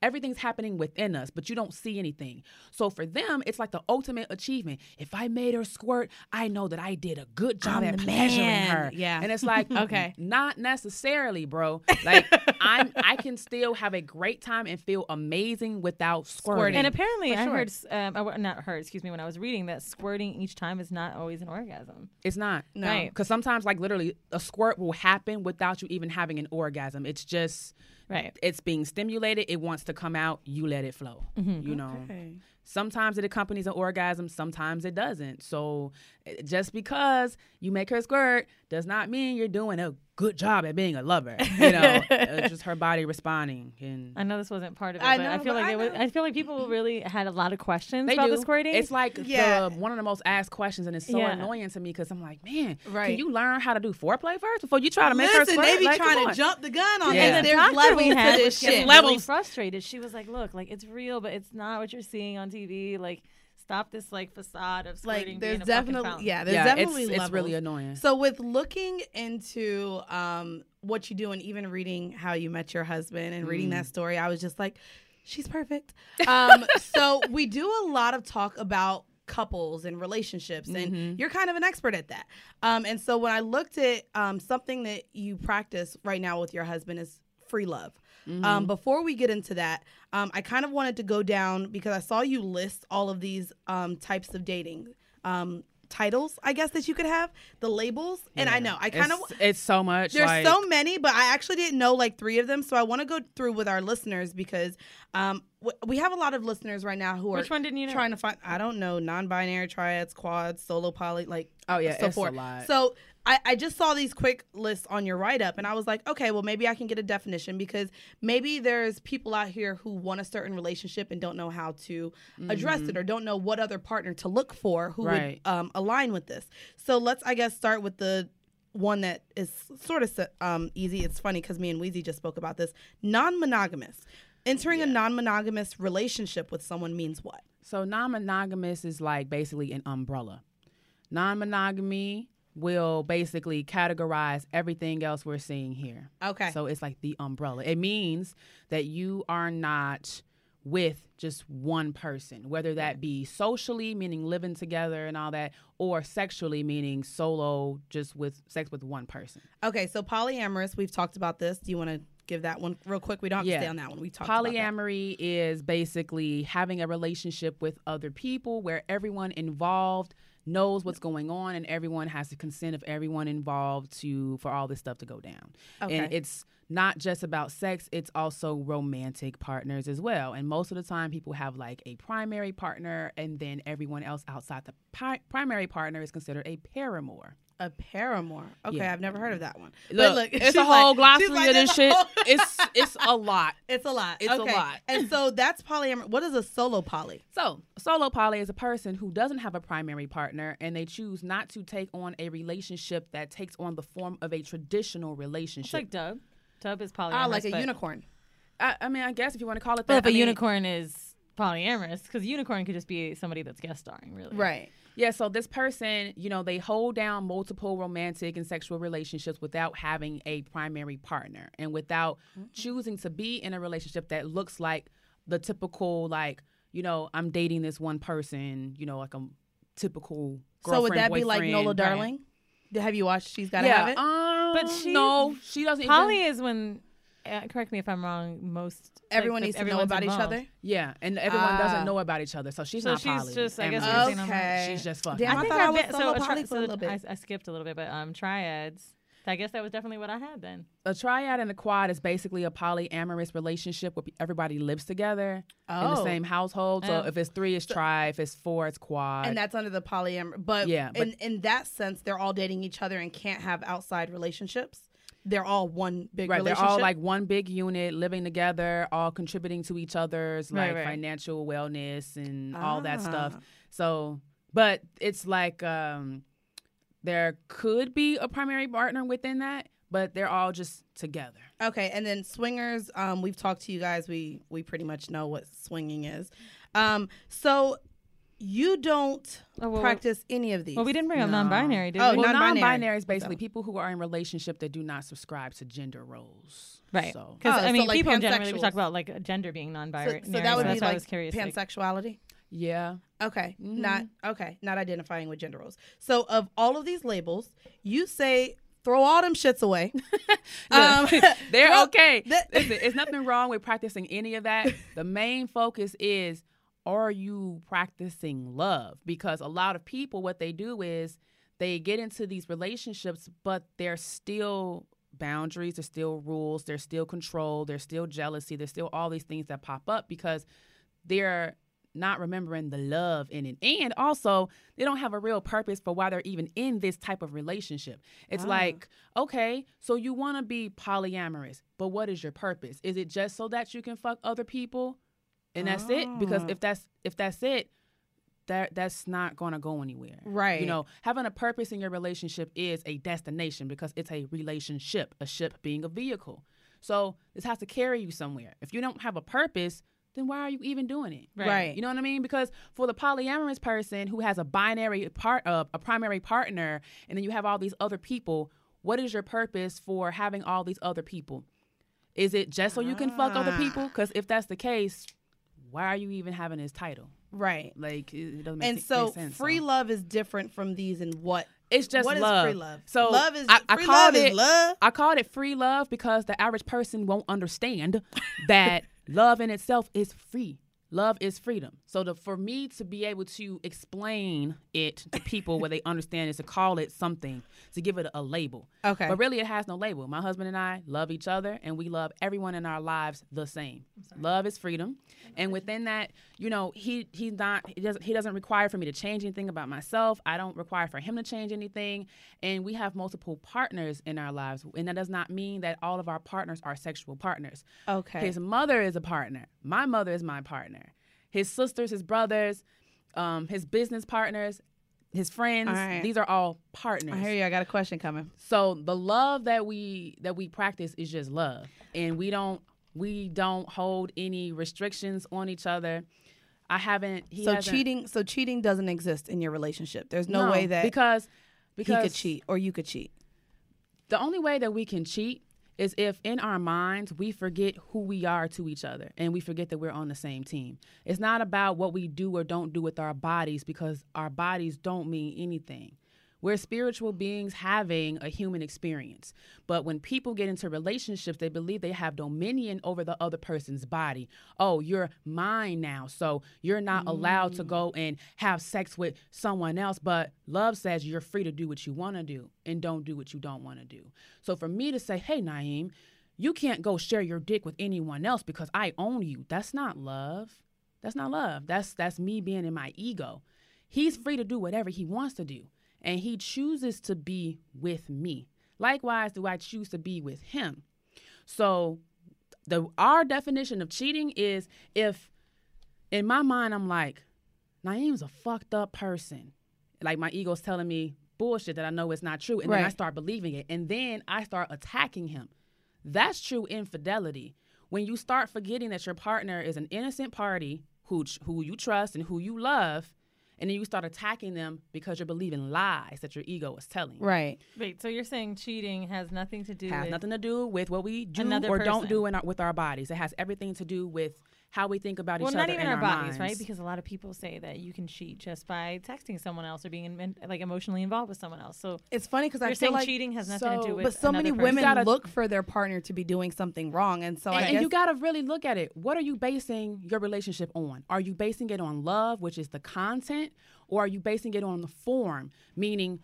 everything's happening within us, but you don't see anything. So for them, it's like the ultimate achievement. If I made her squirt, I know that I did a good job I'm at the pleasuring man. her. Yeah. And it's like, Okay. not necessarily, bro. Like I can still have a great time and feel amazing without squirting. And apparently, For I sure. heard, not heard, excuse me, when I was reading that squirting each time is not always an orgasm. It's not. No. Right. Because sometimes, like, literally, a squirt will happen without you even having an orgasm. It's just, Right. it's being stimulated. It wants to come out. You let it flow. You know? Okay. Sometimes it accompanies an orgasm. Sometimes it doesn't. So just because you make her squirt does not mean you're doing a good job at being a lover. You know, it's just her body responding. And I know this wasn't part of it, I but know, I feel but like I it was, know. I feel like people really had a lot of questions they about do. the squirting. It's like Yeah. one of the most asked questions, and it's so Yeah. annoying to me because I'm like, man, Right. can you learn how to do foreplay first before you try to make her Listen, squirt? they be Like, come trying on. to jump the gun on Yeah. this. And the There's doctor levels we to had this was getting shit. really Levels. frustrated. She was like, "Look, like it's real, but it's not what you're seeing on TV. Like, stop this like facade of squirting." Like, being there's a fucking definitely, fountain." yeah, there's Yeah, definitely it's levels. really annoying. So with looking into what you do and even reading How You Met Your Husband and reading that story, I was just like, she's perfect. So we do a lot of talk about couples and relationships, and you're kind of an expert at that. And so when I looked at something that you practice right now with your husband is free love. Before we get into that, I kind of wanted to go down because I saw you list all of these types of dating titles, I guess, that you could have, the labels. And I know I kind of it's so much. there's like, so many, but I actually didn't know like 3 of them. So I want to go through with our listeners because we have a lot of listeners right now who are Which one didn't you know? trying to find, I don't know, non-binary, triads, quads, solo poly, like Oh, yeah, so it's forth. a lot. So I just saw these quick lists on your write-up and I was like, okay, well maybe I can get a definition because maybe there's people out here who want a certain relationship and don't know how to address it or don't know what other partner to look for who Right. would align with this. So let's, I guess, start with the one that is sort of easy. It's funny because me and Weezy just spoke about this. Non-monogamous. Entering a non-monogamous relationship with someone means what? So non-monogamous is like basically an umbrella. Non-monogamy will basically categorize everything else we're seeing here. Okay. So it's like the umbrella. It means that you are not with just one person, whether that be socially, meaning living together and all that, or sexually, meaning solo, just with sex with one person. Okay, so polyamorous, we've talked about this. Do you want to give that one real quick? We don't have to stay on that one. We talked about that. Polyamory is basically having a relationship with other people where everyone involved knows what's going on and everyone has the consent of everyone involved for all this stuff to go down. Okay. And it's not just about sex, it's also romantic partners as well. And most of the time people have like a primary partner and then everyone else outside the primary partner is considered a paramour. A paramour. Okay, Yeah. I've never heard of that one. Look, it's she's a whole like- she's glossary like, of this there's a shit. whole- It's a lot. It's a lot. It's a Okay. lot. And so that's polyamorous. What is a solo poly? So, a solo poly is a person who doesn't have a primary partner and they choose not to take on a relationship that takes on the form of a traditional relationship. It's like Dub. Dub is polyamorous. Ah, like a but- unicorn. I mean, I guess if you want to call it But that. if a I mean, unicorn is polyamorous, because unicorn could just be somebody that's guest starring, really. Right. Yeah, so this person, they hold down multiple romantic and sexual relationships without having a primary partner and without choosing to be in a relationship that looks like the typical, like, I'm dating this one person, like a typical girlfriend, So would that be like boyfriend. Nola Right. Darling? Have you watched She's Gotta Yeah, Have It? But no, she doesn't. Poly even, is when, correct me if I'm wrong, Everyone like, needs to know everyone's about involved. each other? yeah, and everyone doesn't know about each other, so she's So not she's poly. just, I guess, Amorous. using them. Okay. She's just fucking. Damn, I think thought I I've was been- solo a tri- poly for a little bit. I skipped a little bit, but triads. I guess that was definitely what I had then. A triad and a quad is basically a polyamorous relationship where everybody lives together in the Oh. same household. So Oh. if it's 3, it's tri. If it's 4, it's quad. And that's under the polyamor. But, Yeah, but- in that sense, they're all dating each other and can't have outside relationships. They're all one big right, relationship. they're all like one big unit, living together, all contributing to each other's like Right. financial wellness and all that stuff. Ah. So, but it's like there could be a primary partner within that, but they're all just together. Okay, and then swingers, we've talked to you guys. We pretty much know what swinging is. So you don't practice any of these. Well, we didn't bring up non-binary, did Oh, we? Well, non-binary. non-binary is basically people who are in relationship that do not subscribe to gender roles. Right. So, Because, Oh, I mean, so like people generally, we pansexuals. talk about like gender being non-binary. So that would that's be why I like was curious. Like, pansexuality. yeah. Okay, Mhm. not identifying with gender roles. So of all of these labels, you say throw all them shits away. They're throw- okay. that- Listen, it's nothing wrong with practicing any of that. The main focus is, are you practicing love? Because a lot of people, what they do is they get into these relationships, but there's still boundaries, there's still rules, there's still control, there's still jealousy, there's still all these things that pop up because they're not remembering the love in it. And also, they don't have a real purpose for why they're even in this type of relationship. It's like, okay, so you want to be polyamorous, but what is your purpose? Is it just so that you can fuck other people? And that's it? Because if that's it, that's not going to go anywhere. Right. You know, having a purpose in your relationship is a destination because it's a relationship, a ship being a vehicle. So this has to carry you somewhere. If you don't have a purpose, then why are you even doing it? Right. You know what I mean? Because for the polyamorous person who has a primary partner, and then you have all these other people, what is your purpose for having all these other people? Is it just so you can fuck other people? Because if that's the case, why are you even having this title? Right. Like, it doesn't make And make so sense. free love is different from these and what? It's just What is love. free love? So love is I free called love it is love. I called it free love because the average person won't understand that love in itself is free. Love is freedom. So for me to be able to explain it to people where they understand is to call it something, to give it a label. Okay. But really it has no label. My husband and I love each other and we love everyone in our lives the same. Love is freedom. And within that, you know, he doesn't require for me to change anything about myself. I don't require for him to change anything. And we have multiple partners in our lives. And that does not mean that all of our partners are sexual partners. Okay. His mother is a partner. My mother is my partner. His sisters, his brothers, his business partners, his friends, All right. these are all partners. I hear you. I got a question coming. So the love that we practice is just love. And we don't hold any restrictions on each other. So cheating doesn't exist in your relationship. There's no way that because he could cheat or you could cheat. The only way that we can cheat is if in our minds we forget who we are to each other and we forget that we're on the same team. It's not about what we do or don't do with our bodies because our bodies don't mean anything. We're spiritual beings having a human experience. But when people get into relationships, they believe they have dominion over the other person's body. Oh, you're mine now, so you're not allowed to go and have sex with someone else. But love says you're free to do what you want to do and don't do what you don't want to do. So for me to say, hey, Naeem, you can't go share your dick with anyone else because I own you. That's not love. That's not love. That's me being in my ego. He's free to do whatever he wants to do. And he chooses to be with me. Likewise, do I choose to be with him? So our definition of cheating is if in my mind I'm like, Naeem's a fucked up person. Like my ego's telling me bullshit that I know is not true. And then I start believing it. And then I start attacking him. That's true infidelity. When you start forgetting that your partner is an innocent party who you trust and who you love, and then you start attacking them because you're believing lies that your ego is telling you. Right. Wait, so you're saying cheating has nothing to do Has with nothing to do with what we do another or don't person. do with our bodies. It has everything to do with how we think about each other not even in our bodies, minds. right? Because a lot of people say that you can cheat just by texting someone else or being like emotionally involved with someone else. So It's funny because I you're feel saying like cheating has nothing to do with but so many another person. women look for their partner to be doing something wrong, and so I And guess you got to really look at it. What are you basing your relationship on? Are you basing it on love, which is the content, or are you basing it on the form, meaning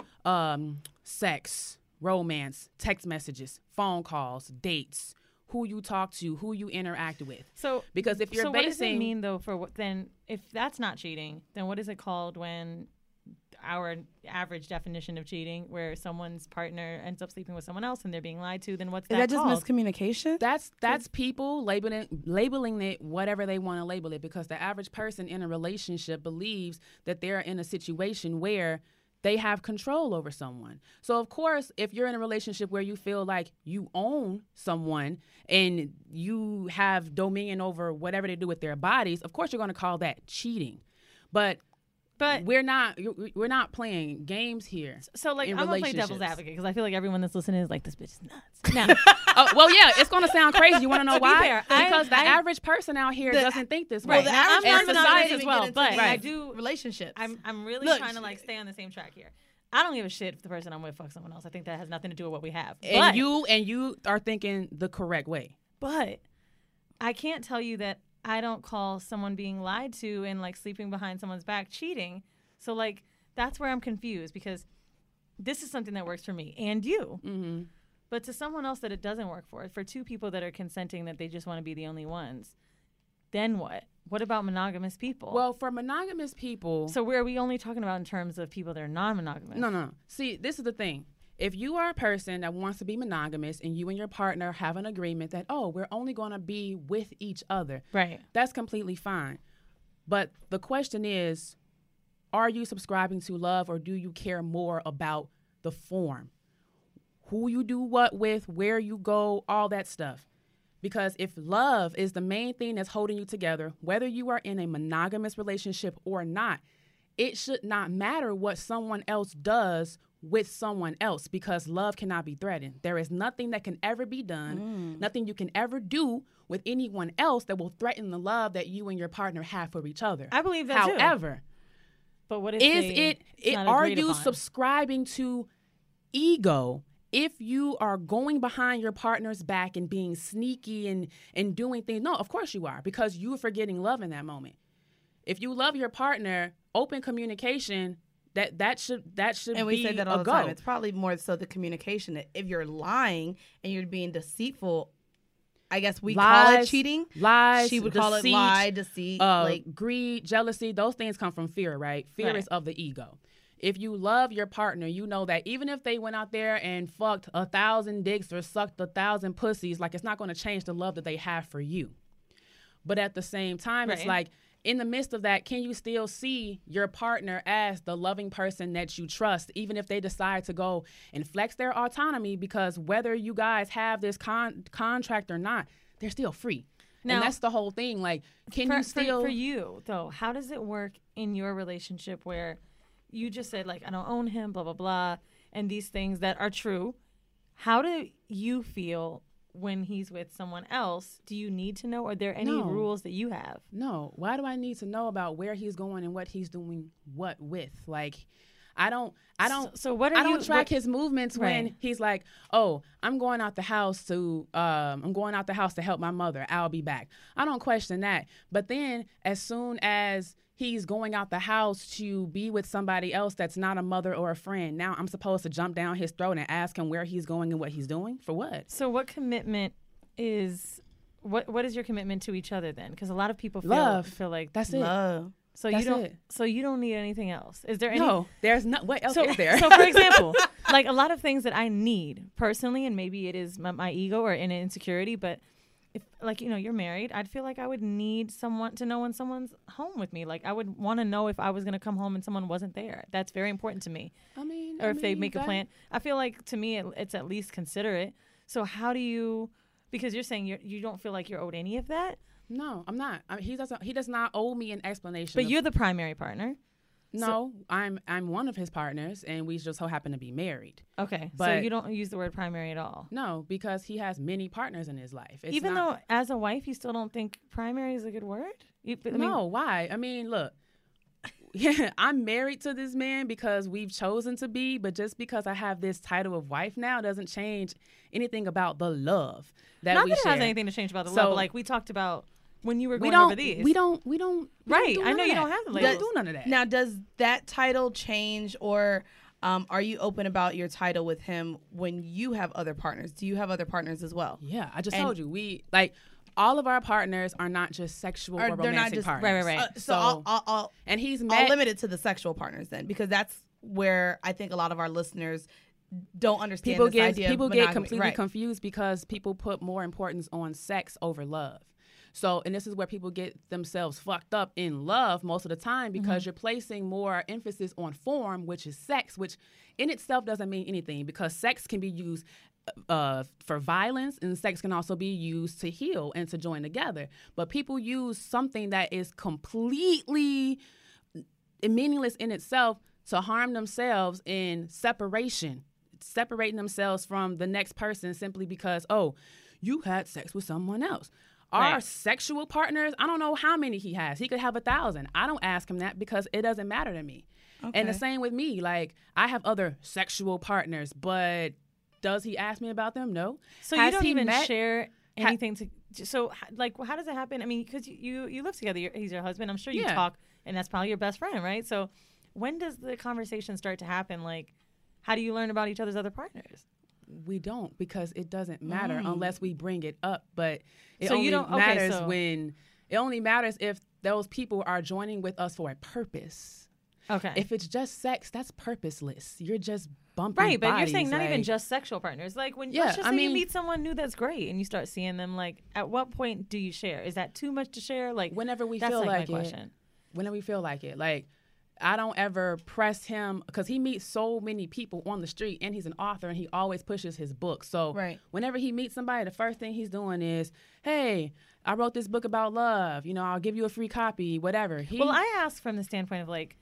sex, romance, text messages, phone calls, dates, who you talk to, who you interact with? So because if you're so basing, what does it mean though? For what then? If that's not cheating, then what is it called when our average definition of cheating, where someone's partner ends up sleeping with someone else and they're being lied to? Then what's is that just called? miscommunication? That's people labeling it whatever they want to label it, because the average person in a relationship believes that they're in a situation where they have control over someone. So, of course, if you're in a relationship where you feel like you own someone and you have dominion over whatever they do with their bodies, of course, you're going to call that cheating. But But we're not playing games here. So like, in I'm gonna play devil's relationships. advocate because I feel like everyone that's listening is like, this bitch is nuts. Now, Well, yeah, it's gonna sound crazy. You want to know To be why? fair, Because the I- average person out here doesn't think this way. Right. Now, I'm person non-monogamous doesn't as even well, get into but these I do. relationships. I'm really Look, trying to like stay on the same track here. I don't give a shit if the person I'm with fucks someone else. I think that has nothing to do with what we have. and you are thinking the correct way. But I can't tell you that I don't call someone being lied to and like sleeping behind someone's back cheating. So like that's where I'm confused because this is something that works for me and you. Mm-hmm. But to someone else that it doesn't work for two people that are consenting that they just want to be the only ones, then what? What about monogamous people? Well, for monogamous people, So where are we only talking about in terms of people that are non-monogamous? no. See, this is the thing. If you are a person that wants to be monogamous and you and your partner have an agreement that, oh, we're only going to be with each other, Right. that's completely fine. But the question is, are you subscribing to love or do you care more about the form? Who you do what with, where you go, all that stuff. Because if love is the main thing that's holding you together, whether you are in a monogamous relationship or not, it should not matter what someone else does with someone else because love cannot be threatened. There is nothing that can ever be done, nothing you can ever do with anyone else that will threaten the love that you and your partner have for each other. I believe that too. However, But what if is not are agreed you upon? subscribing to ego if you are going behind your partner's back and being sneaky and doing things? No, of course you are, because you're forgetting love in that moment. If you love your partner, open communication, that should and we be say that all a the go. time. It's probably more so the communication. That if you're lying and you're being deceitful, I guess we call it cheating. Lies, She would call it deceit, lie, deceit. Like greed, jealousy. Those things come from fear, right? Fear Right. is of the ego. If you love your partner, you know that even if they went out there and fucked 1,000 dicks or sucked 1,000 pussies, like it's not going to change the love that they have for you. But at the same time, it's Right. like in the midst of that, can you still see your partner as the loving person that you trust, even if they decide to go and flex their autonomy? Because whether you guys have this contract or not, they're still free. Now- and that's the whole thing. Like, can you still? for you though? How does it work in your relationship where you just said like I don't own him, blah blah blah, and these things that are true? How do you feel when he's with someone else? Do you need to know? Are there any No. rules that you have? No. Why do I need to know about where he's going and what he's doing what with? Like, I don't. So what are I don't you? track what- his movements when Right. he's like, "Oh, I'm going out the house to help my mother. I'll be back." I don't question that. But then, as soon as he's going out the house to be with somebody else that's not a mother or a friend, now I'm supposed to jump down his throat and ask him where he's going and what he's doing for what? So what commitment is? What is your commitment to each other then? Because a lot of people Love. feel like That's it. love. so that's you don't it. so you don't need anything else. Is there any? No, there's not. What else is there? So, for example, like a lot of things that I need personally, and maybe it is my ego or an insecurity, but if, like, you're married, I'd feel like I would need someone to know when someone's home with me. Like, I would want to know if I was going to come home and someone wasn't there. That's very important to me. Or if they make a plan. I feel like, to me, it's at least considerate. So how do you, because you're saying you don't feel like you're owed any of that, No, I'm not. He does not owe me an explanation. but of- you're the primary partner. No, I'm one of his partners, and we just so happen to be married. Okay. So But- you don't use the word primary at all. No, because he has many partners in his life. It's Even not, though as a wife, you still don't think primary is a good word? no, why? I mean, look, yeah, I'm married to this man because we've chosen to be, but just because I have this title of wife now doesn't change anything about the love that Not we that it share. has anything to change about the So- love, but like we talked about when you were We going over don't. these. We don't. Right, do I none know of you that. don't have the We don't labels. do none of that. Now, does that title change, or are you open about your title with him when you have other partners? Do you have other partners as well? Yeah, I just And- told you we like all of our partners are not just sexual or Or they're not romantic just- partners. Right. So I'll And he's I'll met. limit it to the sexual partners then, because that's where I think a lot of our listeners don't understand People this get idea of people get monogamy. completely Right. confused because people put more importance on sex over love. So, and this is where people get themselves fucked up in love most of the time because you're placing more emphasis on form, which is sex, which in itself doesn't mean anything because sex can be used for violence and sex can also be used to heal and to join together. But people use something that is completely meaningless in itself to harm themselves in separating themselves from the next person simply because, oh, you had sex with someone else. Our sexual partners, I don't know how many he has. He could have 1,000. I don't ask him that because it doesn't matter to me. Okay. And the same with me. Like, I have other sexual partners, but does he ask me about them? No. So you don't even share anything so, like, how does it happen? I mean, because you live together. He's your husband. I'm sure you talk, and that's probably your best friend, right? So when does the conversation start to happen? Like, how do you learn about each other's other partners? We don't, because it doesn't matter unless we bring it up. But it only matters if those people are joining with us for a purpose. Okay. If it's just sex, that's purposeless. You're just bumping right, but bodies, you're saying not even just sexual partners. Like, when let's just say you meet someone new that's great and you start seeing them, like, at what point do you share? Is that too much to share? Like, whenever we feel like it. Whenever we feel like it. Like, I don't ever press him because he meets so many people on the street, and he's an author, and he always pushes his book. So whenever he meets somebody, the first thing he's doing is, hey, I wrote this book about love. You know, I'll give you a free copy, whatever. Well, I ask from the standpoint of, like,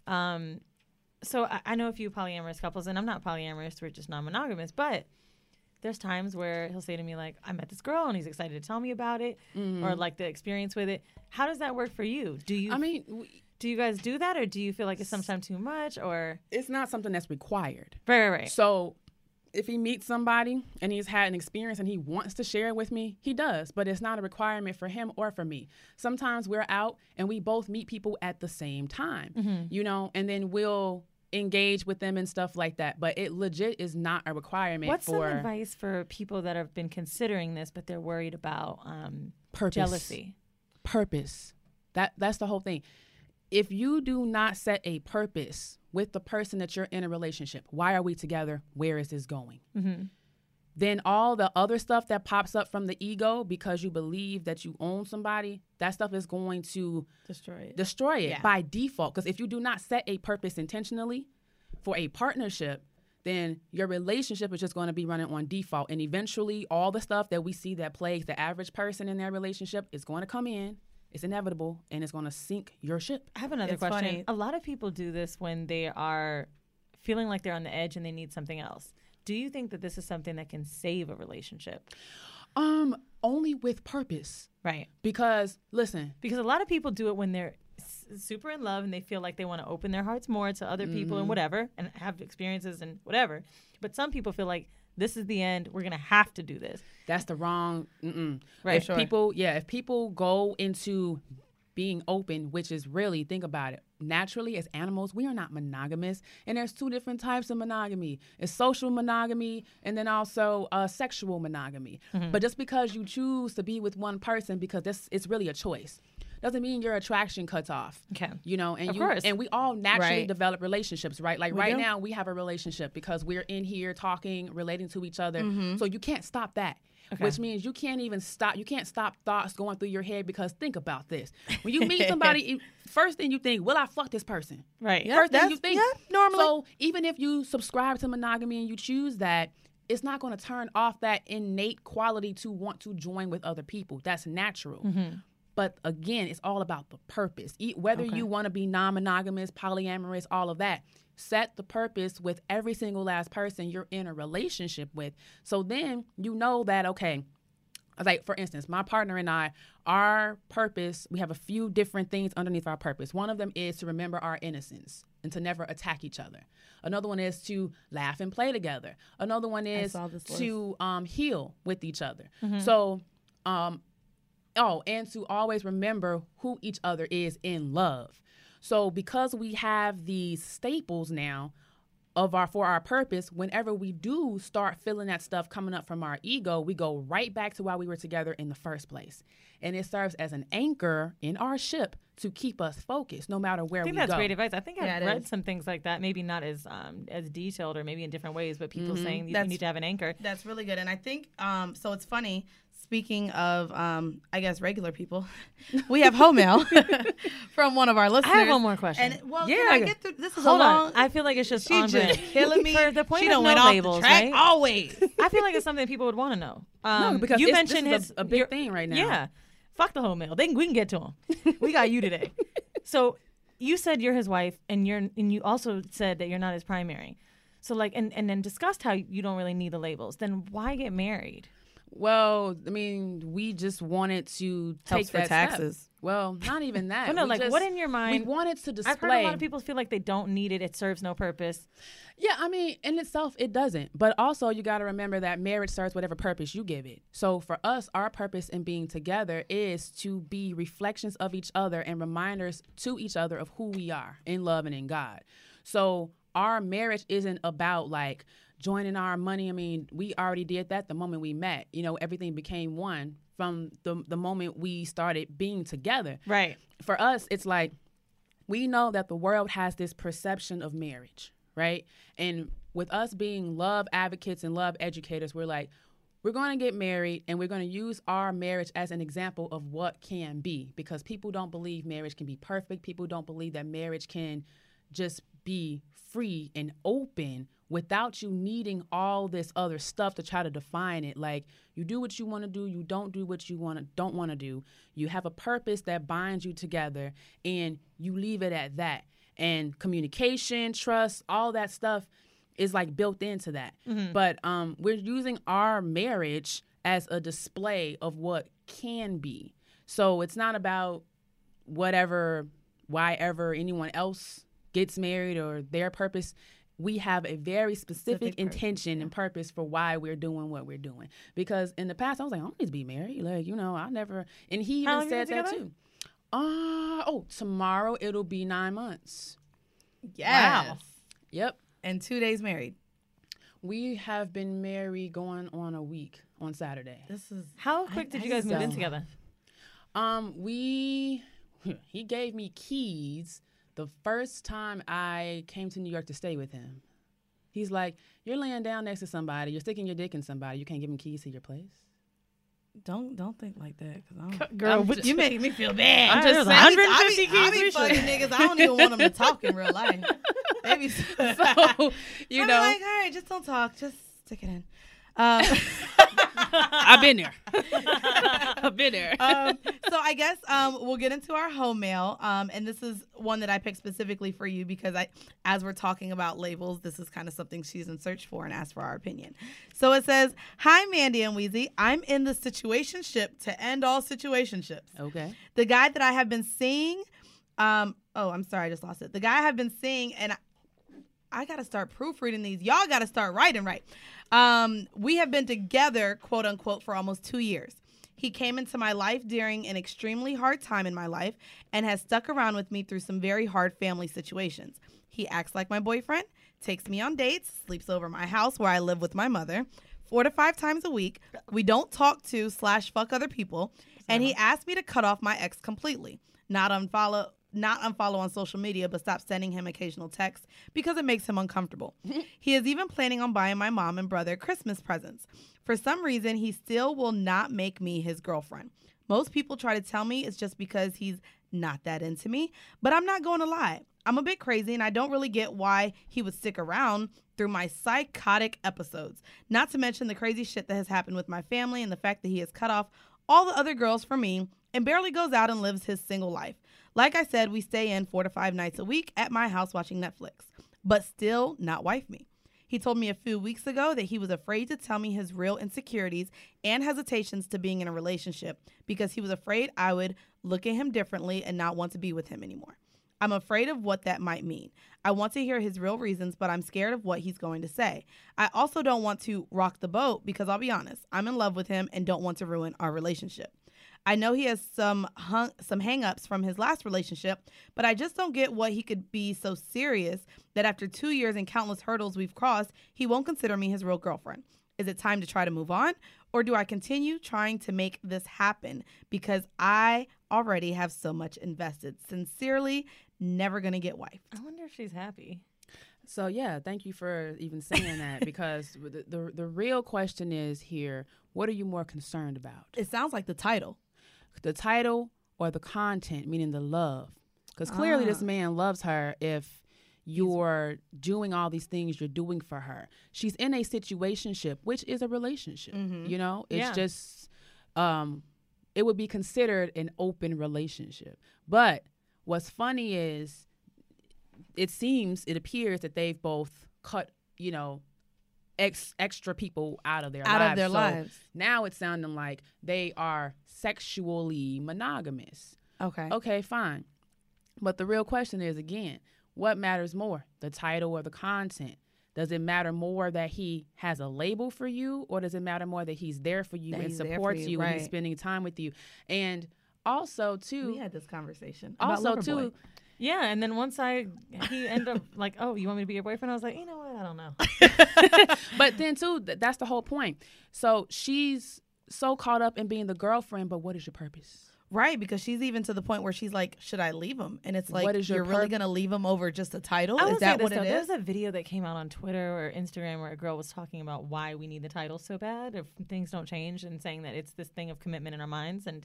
so I know a few polyamorous couples, and I'm not polyamorous, we're just non-monogamous, but there's times where he'll say to me, like, I met this girl, and he's excited to tell me about it, or, like, the experience with it. How does that work for you? Do you guys do that, or do you feel like it's sometimes too much, or? It's not something that's required. Right. So if he meets somebody and he's had an experience and he wants to share it with me, he does, but it's not a requirement for him or for me. Sometimes we're out and we both meet people at the same time, you know, and then we'll engage with them and stuff like that. But it legit is not a requirement. What's some advice for people that have been considering this, but they're worried about purpose. Jealousy? Purpose. That's the whole thing. If you do not set a purpose with the person that you're in a relationship, why are we together? Where is this going? Then all the other stuff that pops up from the ego because you believe that you own somebody, that stuff is going to destroy it by default. Because if you do not set a purpose intentionally for a partnership, then your relationship is just going to be running on default. And eventually all the stuff that we see that plagues the average person in their relationship is going to come in. It's inevitable, and it's going to sink your ship. I have another question. Funny. A lot of people do this when they are feeling like they're on the edge and they need something else. Do you think that this is something that can save a relationship? Only with purpose. Right. Because, listen. Because a lot of people do it when they're super in love and they feel like they want to open their hearts more to other people and whatever, and have experiences and whatever. But some people feel like, this is the end. We're going to have to do this. That's the wrong. Right. If people go into being open, which is really, think about it, naturally as animals, we are not monogamous. And there's two different types of monogamy. It's social monogamy and then also sexual monogamy. But just because you choose to be with one person, because it's really a choice, doesn't mean your attraction cuts off. Okay. You know, and of course. And we all naturally develop relationships, right? Like right now we have a relationship because we're in here talking, relating to each other. So you can't stop that. Okay. Which means you can't stop thoughts going through your head, because think about this. When you meet somebody, first thing you think, will I fuck this person? Right. First thing you think. Normally. So even if you subscribe to monogamy and you choose that, it's not going to turn off that innate quality to want to join with other people. That's natural. But again, it's all about the purpose. Whether you want to be non-monogamous, polyamorous, all of that, set the purpose with every single last person you're in a relationship with. So then you know that, okay, like for instance, my partner and I, our purpose, we have a few different things underneath our purpose. One of them is to remember our innocence and to never attack each other. Another one is to laugh and play together. Another one is to heal with each other. So, and to always remember who each other is in love. So because we have these staples now for our purpose, whenever we do start feeling that stuff coming up from our ego, we go right back to why we were together in the first place. And it serves as an anchor in our ship to keep us focused no matter where we go. I think that's great advice. I think I've read some things like that, maybe not as detailed or maybe in different ways, but people saying you need to have an anchor. That's really good. And I think, so it's funny, speaking of, I guess, regular people, we have home mail from one of our listeners. I have one more question. And, can I get through? This is Hold a long. on. I feel like it's just She's just killing me. For the point she of done no went labels, off the track right? Always. I feel like it's something people would want to know. No, because you mentioned this is a big thing right now. Yeah. Fuck the home mail. We can get to them. We got you today. So you said you're his wife, and you also said that you're not his primary. So like, and then discussed how you don't really need the labels. Then why get married? Well, I mean, we just wanted to take for that taxes. step. Well, not even that. But no, We like, just- what in your mind? We wanted to display. I've heard a lot of people feel like they don't need it. It serves no purpose. Yeah, I mean, in itself, it doesn't. But also, you got to remember that marriage serves whatever purpose you give it. So for us, our purpose in being together is to be reflections of each other and reminders to each other of who we are in love and in God. So our marriage isn't about like joining our money. I mean, we already did that the moment we met. You know, everything became one from the moment we started being together. Right. For us, it's like we know that the world has this perception of marriage, right? And with us being love advocates and love educators, we're like, we're going to get married and we're going to use our marriage as an example of what can be, because people don't believe marriage can be perfect. People don't believe that marriage can just be free and open without you needing all this other stuff to try to define it. Like, you do what you want to do, you don't do what you don't want to do. You have a purpose that binds you together, and you leave it at that. And communication, trust, all that stuff is like built into that. Mm-hmm. But we're using our marriage as a display of what can be. So it's not about why ever anyone else gets married or their purpose. We have a very specific intention and purpose for why we're doing what we're doing. Because in the past, I was like, I don't need to be married. Like, you know, I never. And he How even long have said you that been too. Tomorrow it'll be 9 months. Yes. Wow. Yep. And 2 days married. We have been married going on a week on Saturday. This is How quick did you guys move in so- together? He gave me keys the first time I came to New York to stay with him. He's like, you're laying down next to somebody, you're sticking your dick in somebody, you can't give him keys to your place. don't think like that, because Girl, you make me feel bad. I'm just There's saying, 150 I be keys, we fucking should- niggas. I don't even want them to talk in real life. They be So, you I'm know, like, all right, just don't talk, just stick it in. I've been there. I've been there. So I guess we'll get into our home mail, and this is one that I picked specifically for you because as we're talking about labels, this is kind of something she's in search for and asked for our opinion. So it says, "Hi, Mandy and Weezy. I'm in the situationship to end all situationships. Okay. The guy that I have been seeing, I'm sorry, I just lost it. The guy I have been seeing, and I got to start proofreading these. Y'all got to start writing right. We have been together, quote unquote, for almost 2 years. He came into my life during an extremely hard time in my life and has stuck around with me through some very hard family situations. He acts like my boyfriend, takes me on dates, sleeps over at my house where I live with my mother 4 to 5 times a week. We don't talk to / fuck other people. And he asked me to cut off my ex completely. Not unfollow on social media, but stop sending him occasional texts because it makes him uncomfortable. He is even planning on buying my mom and brother Christmas presents. For some reason, he still will not make me his girlfriend. Most people try to tell me it's just because he's not that into me, but I'm not going to lie. I'm a bit crazy, and I don't really get why he would stick around through my psychotic episodes. Not to mention the crazy shit that has happened with my family and the fact that he has cut off all the other girls for me and barely goes out and lives his single life. Like I said, we stay in 4 to 5 nights a week at my house watching Netflix, but still not wife me. He told me a few weeks ago that he was afraid to tell me his real insecurities and hesitations to being in a relationship because he was afraid I would look at him differently and not want to be with him anymore. I'm afraid of what that might mean. I want to hear his real reasons, but I'm scared of what he's going to say. I also don't want to rock the boat because I'll be honest, I'm in love with him and don't want to ruin our relationship. I know he has some hang-ups from his last relationship, but I just don't get what he could be so serious that after 2 years and countless hurdles we've crossed, he won't consider me his real girlfriend. Is it time to try to move on, or do I continue trying to make this happen because I already have so much invested? Sincerely, never gonna get wifed." I wonder if she's happy. So yeah, thank you for even saying that, because the real question is here, what are you more concerned about? It sounds like the title. The title or the content, meaning the love? Because clearly this man loves her if you're doing all these things you're doing for her. She's in a situationship, which is a relationship. You know, it's just, it would be considered an open relationship. But what's funny is it appears that they've both cut, extra people out of their lives. Now it's sounding like they are sexually monogamous. Okay, fine. But the real question is, again, what matters more, the title or the content? Does it matter more that he has a label for you, or does it matter more that he's there for you and supports you and he's spending time with you? And also, too, we had this conversation. Also, too, yeah. And then once he ended up like, oh, you want me to be your boyfriend? I was like, you know what? I don't know. But then, too, that's the whole point. So she's so caught up in being the girlfriend, but what is your purpose? Right, because she's even to the point where she's like, should I leave him? And it's like, what is you're really going to leave him over just a title? Is that what it is? There's a video that came out on Twitter or Instagram where a girl was talking about why we need the title so bad if things don't change, and saying that it's this thing of commitment in our minds. And,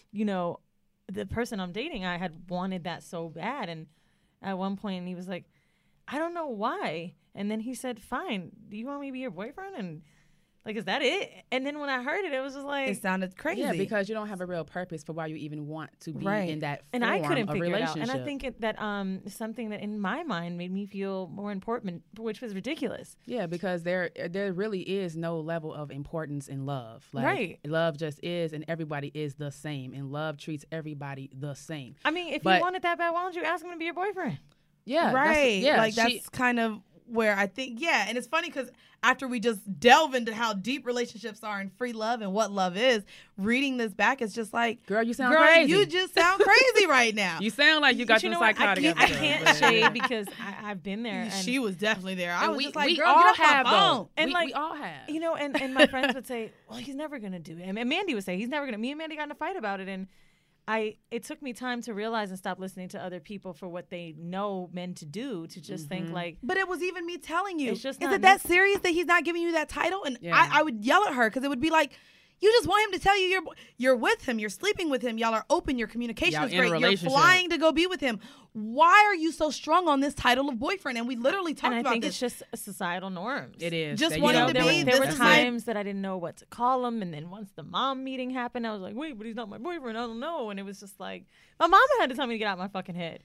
the person I'm dating, I had wanted that so bad. And at one point he was like, I don't know why. And then he said, fine, do you want me to be your boyfriend? And like, is that it? And then when I heard it, it was just like, it sounded crazy. Yeah, because you don't have a real purpose for why you even want to be in that form and I couldn't of figure relationship. it out. And I think that something that in my mind made me feel more important, which was ridiculous. Yeah, because there really is no level of importance in love. Like, right. Love just is, and everybody is the same, and love treats everybody the same. I mean, if you want it that bad, why don't you ask him to be your boyfriend? Yeah, right. That's kind of where I think, and it's funny because after we just delve into how deep relationships are and free love and what love is, reading this back, it's just like, girl, you sound crazy. You just sound crazy right now. You sound like you got some psychotic episode. I can't shade because I've been there. And she was definitely there. I was just like, we girl, all get off have my phone. And we all have. And my friends would say, well, he's never going to do it. And Mandy would say, he's never going to. Me and Mandy got in a fight about it. And it took me time to realize and stop listening to other people for what they know men to do, to just think like. But it was even me telling you, it's just is it that serious that he's not giving you that title? And I would yell at her because it would be like, you just want him to tell you you're with him, you're sleeping with him, y'all are open, your communication is great, you're flying to go be with him. Why are you so strong on this title of boyfriend? And we literally talked about this. And I think it's just societal norms. It is. Just wanting to be. There were times that I didn't know what to call him, and then once the mom meeting happened, I was like, wait, but he's not my boyfriend. I don't know. And it was just like, my mama had to tell me to get out of my fucking head.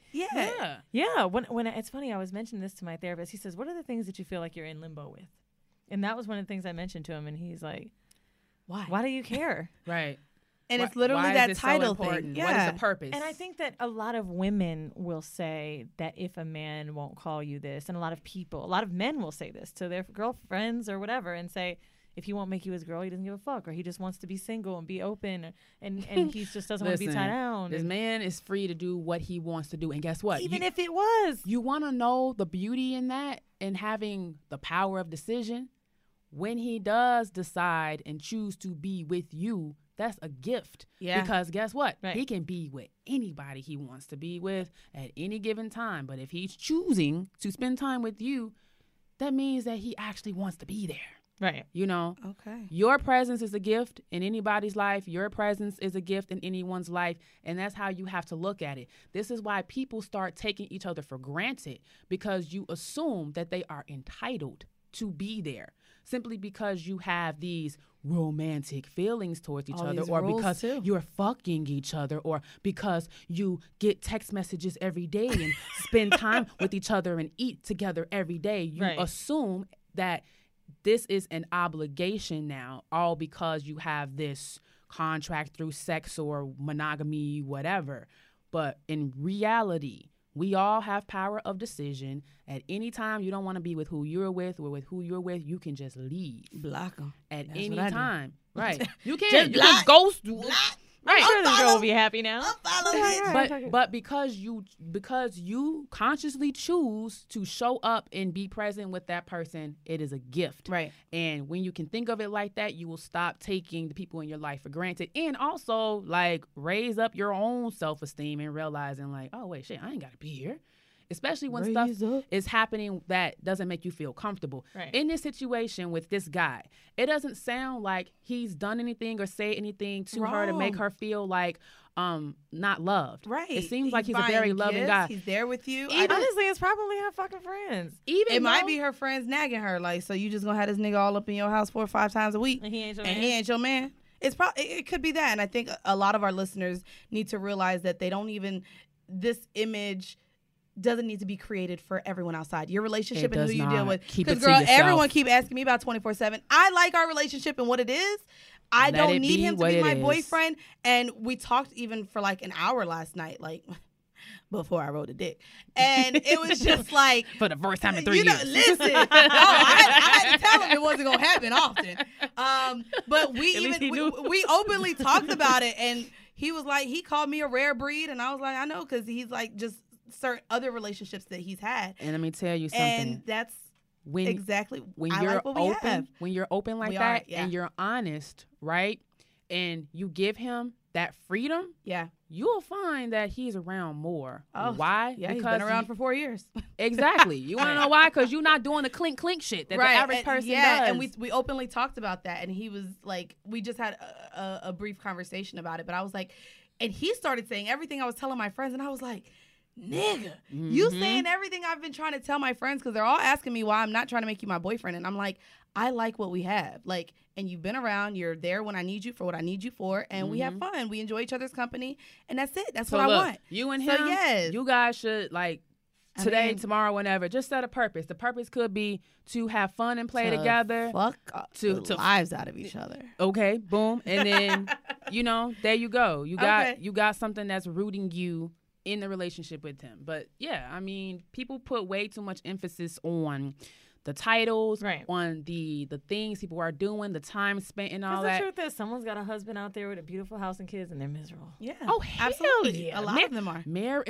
Yeah. When it's funny, I was mentioning this to my therapist. He says, what are the things that you feel like you're in limbo with? And that was one of the things I mentioned to him, and he's like, why do you care? Right. And it's literally that title thing. Yeah. What is the purpose? And I think that a lot of women will say that if a man won't call you this, and a lot of men will say this to their girlfriends or whatever, and say, if he won't make you his girl, he doesn't give a fuck, or he just wants to be single and be open, and he just doesn't want to be tied down. This man is free to do what he wants to do. And guess what? Even if it was. You want to know the beauty in that, and having the power of decision? When he does decide and choose to be with you, that's a gift. Yeah. Because guess what? Right. He can be with anybody he wants to be with at any given time. But if he's choosing to spend time with you, that means that he actually wants to be there. Right. Okay. Your presence is a gift in anybody's life. Your presence is a gift in anyone's life. And that's how you have to look at it. This is why people start taking each other for granted, because you assume that they are entitled to be there. Simply because you have these romantic feelings towards each other, or because you're fucking each other, or because you get text messages every day and spend time with each other and eat together every day. You assume that this is an obligation now, all because you have this contract through sex or monogamy, whatever. But in reality, we all have power of decision. At any time you don't want to be with who you're with or with who you're with, you can just leave. Block them. At any time. Right. You can. Just you can ghost. I'm sure this girl will be happy now. But because you consciously choose to show up and be present with that person, it is a gift. Right. And when you can think of it like that, you will stop taking the people in your life for granted, and also like raise up your own self-esteem and realizing like, oh wait, shit, I ain't gotta be here. Especially when stuff is happening that doesn't make you feel comfortable. Right. In this situation with this guy, it doesn't sound like he's done anything or say anything to her to make her feel like not loved. Right. It seems like he's a very loving guy. He's there with you. Honestly, it's probably her fucking friends. It might be her friends nagging her, like, so you just gonna have this nigga all up in your house 4 or 5 times a week, and he ain't your man. It's probably, it could be that, and I think a lot of our listeners need to realize that they don't even, this image doesn't need to be created for everyone outside. Your relationship It and who does you deal not. with. Keep it Because, to girl, yourself. everyone keep asking me about 24/7. I like our relationship and what it is. I Let don't it need be him to what be it my is. boyfriend. And we talked even for like an hour last night, like before I wrote a dick. And it was just like, For the first time in 3 years. Listen, no, I had to tell him it wasn't gonna happen often. But we At least he knew. we openly talked about it, and he was like, he called me a rare breed, and I was like, I know, because he's like just certain other relationships that he's had, And let me tell you something. and that's when exactly when I you're like what we open, have. when you're open like We are, that, yeah. and you're honest, right? And you give him that freedom, Yeah. you'll find that he's around more. Oh, Why? Yeah, he's because been around for 4 years. exactly. You want to know why? Because you're not doing the clink shit that the average and, person yeah, does. and we openly talked about that, and he was like, we just had a brief conversation about it, but I was like, and he started saying everything I was telling my friends, and I was like, nigga, you saying everything I've been trying to tell my friends, because they're all asking me why I'm not trying to make you my boyfriend, and I'm like, I like what we have, like, and you've been around, you're there when I need you for what I need you for, and we have fun, we enjoy each other's company, and that's it. That's So what look, I want. You and So, him, yes. you guys should like I today, mean- tomorrow, whenever. Just set a purpose. The purpose could be to have fun and play To together. Fuck To- the lives out of each other. Okay, boom, and then there you go. You got Okay. you got something that's rooting you in the relationship with him. But yeah, I mean, people put way too much emphasis on the titles, Right. on the things people are doing, the time spent, and all Because that. the truth is, someone's got a husband out there with a beautiful house and kids, and they're miserable. Yeah. Oh, hell absolutely. yeah. A lot of them are.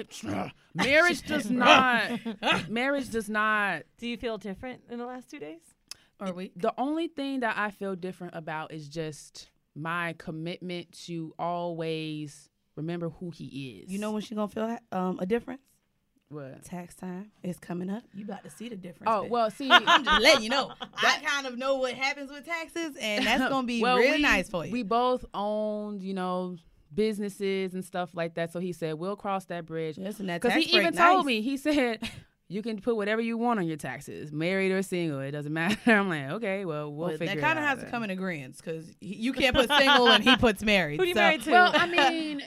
Marriage does not. Marriage does not. Do you feel different in the last 2 days? Or we. The only thing that I feel different about is just my commitment to always remember who he is. You know when she gonna feel a difference? What? Tax time is coming up. You about to see the difference. Oh babe. well, see, I'm just letting you know. I kind of know what happens with taxes, and that's gonna be well, real we- nice for you. We both owned, businesses and stuff like that. So he said we'll cross that bridge. Listen, that Because tax he even break, told nice. me, he said, you can put whatever you want on your taxes, married or single. It doesn't matter. I'm like, okay, well, we'll figure that it kind out. of has to then. come in agreement, because you can't put single and he puts married. Who do you so- married to? Well, I mean,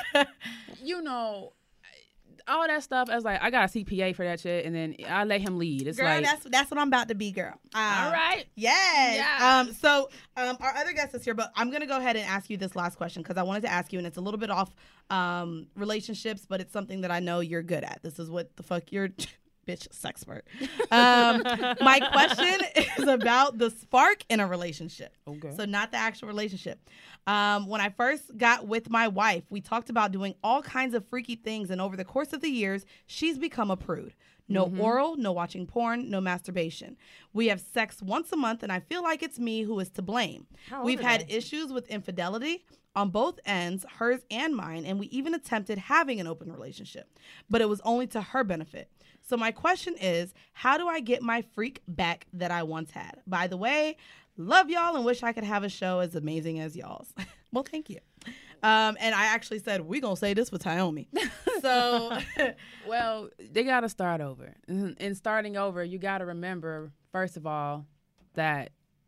all that stuff. I was like, I got a CPA for that shit, and then I let him lead. It's Girl, like, that's what I'm about to be, girl. all right. Yes. Yeah. So our other guest is here, but I'm gonna go ahead and ask you this last question, because I wanted to ask you, and it's a little bit off relationships, but it's something that I know you're good at. This is what the fuck you're. Bitch, sexpert. My question is about the spark in a relationship. Okay. So not the actual relationship. When I first got with my wife, we talked about doing all kinds of freaky things, and over the course of the years, she's become a prude. No oral, no watching porn, no masturbation. We have sex once a month, and I feel like it's me who is to blame. How old We've are had they? issues with infidelity on both ends, hers and mine, and we even attempted having an open relationship, but it was only to her benefit. So my question is, how do I get my freak back that I once had? By the way, love y'all and wish I could have a show as amazing as y'all's. Well, thank you. And I actually said, we going to say this with Taomi. So, Well, they got to start over. And starting over, you got to remember, first of all, that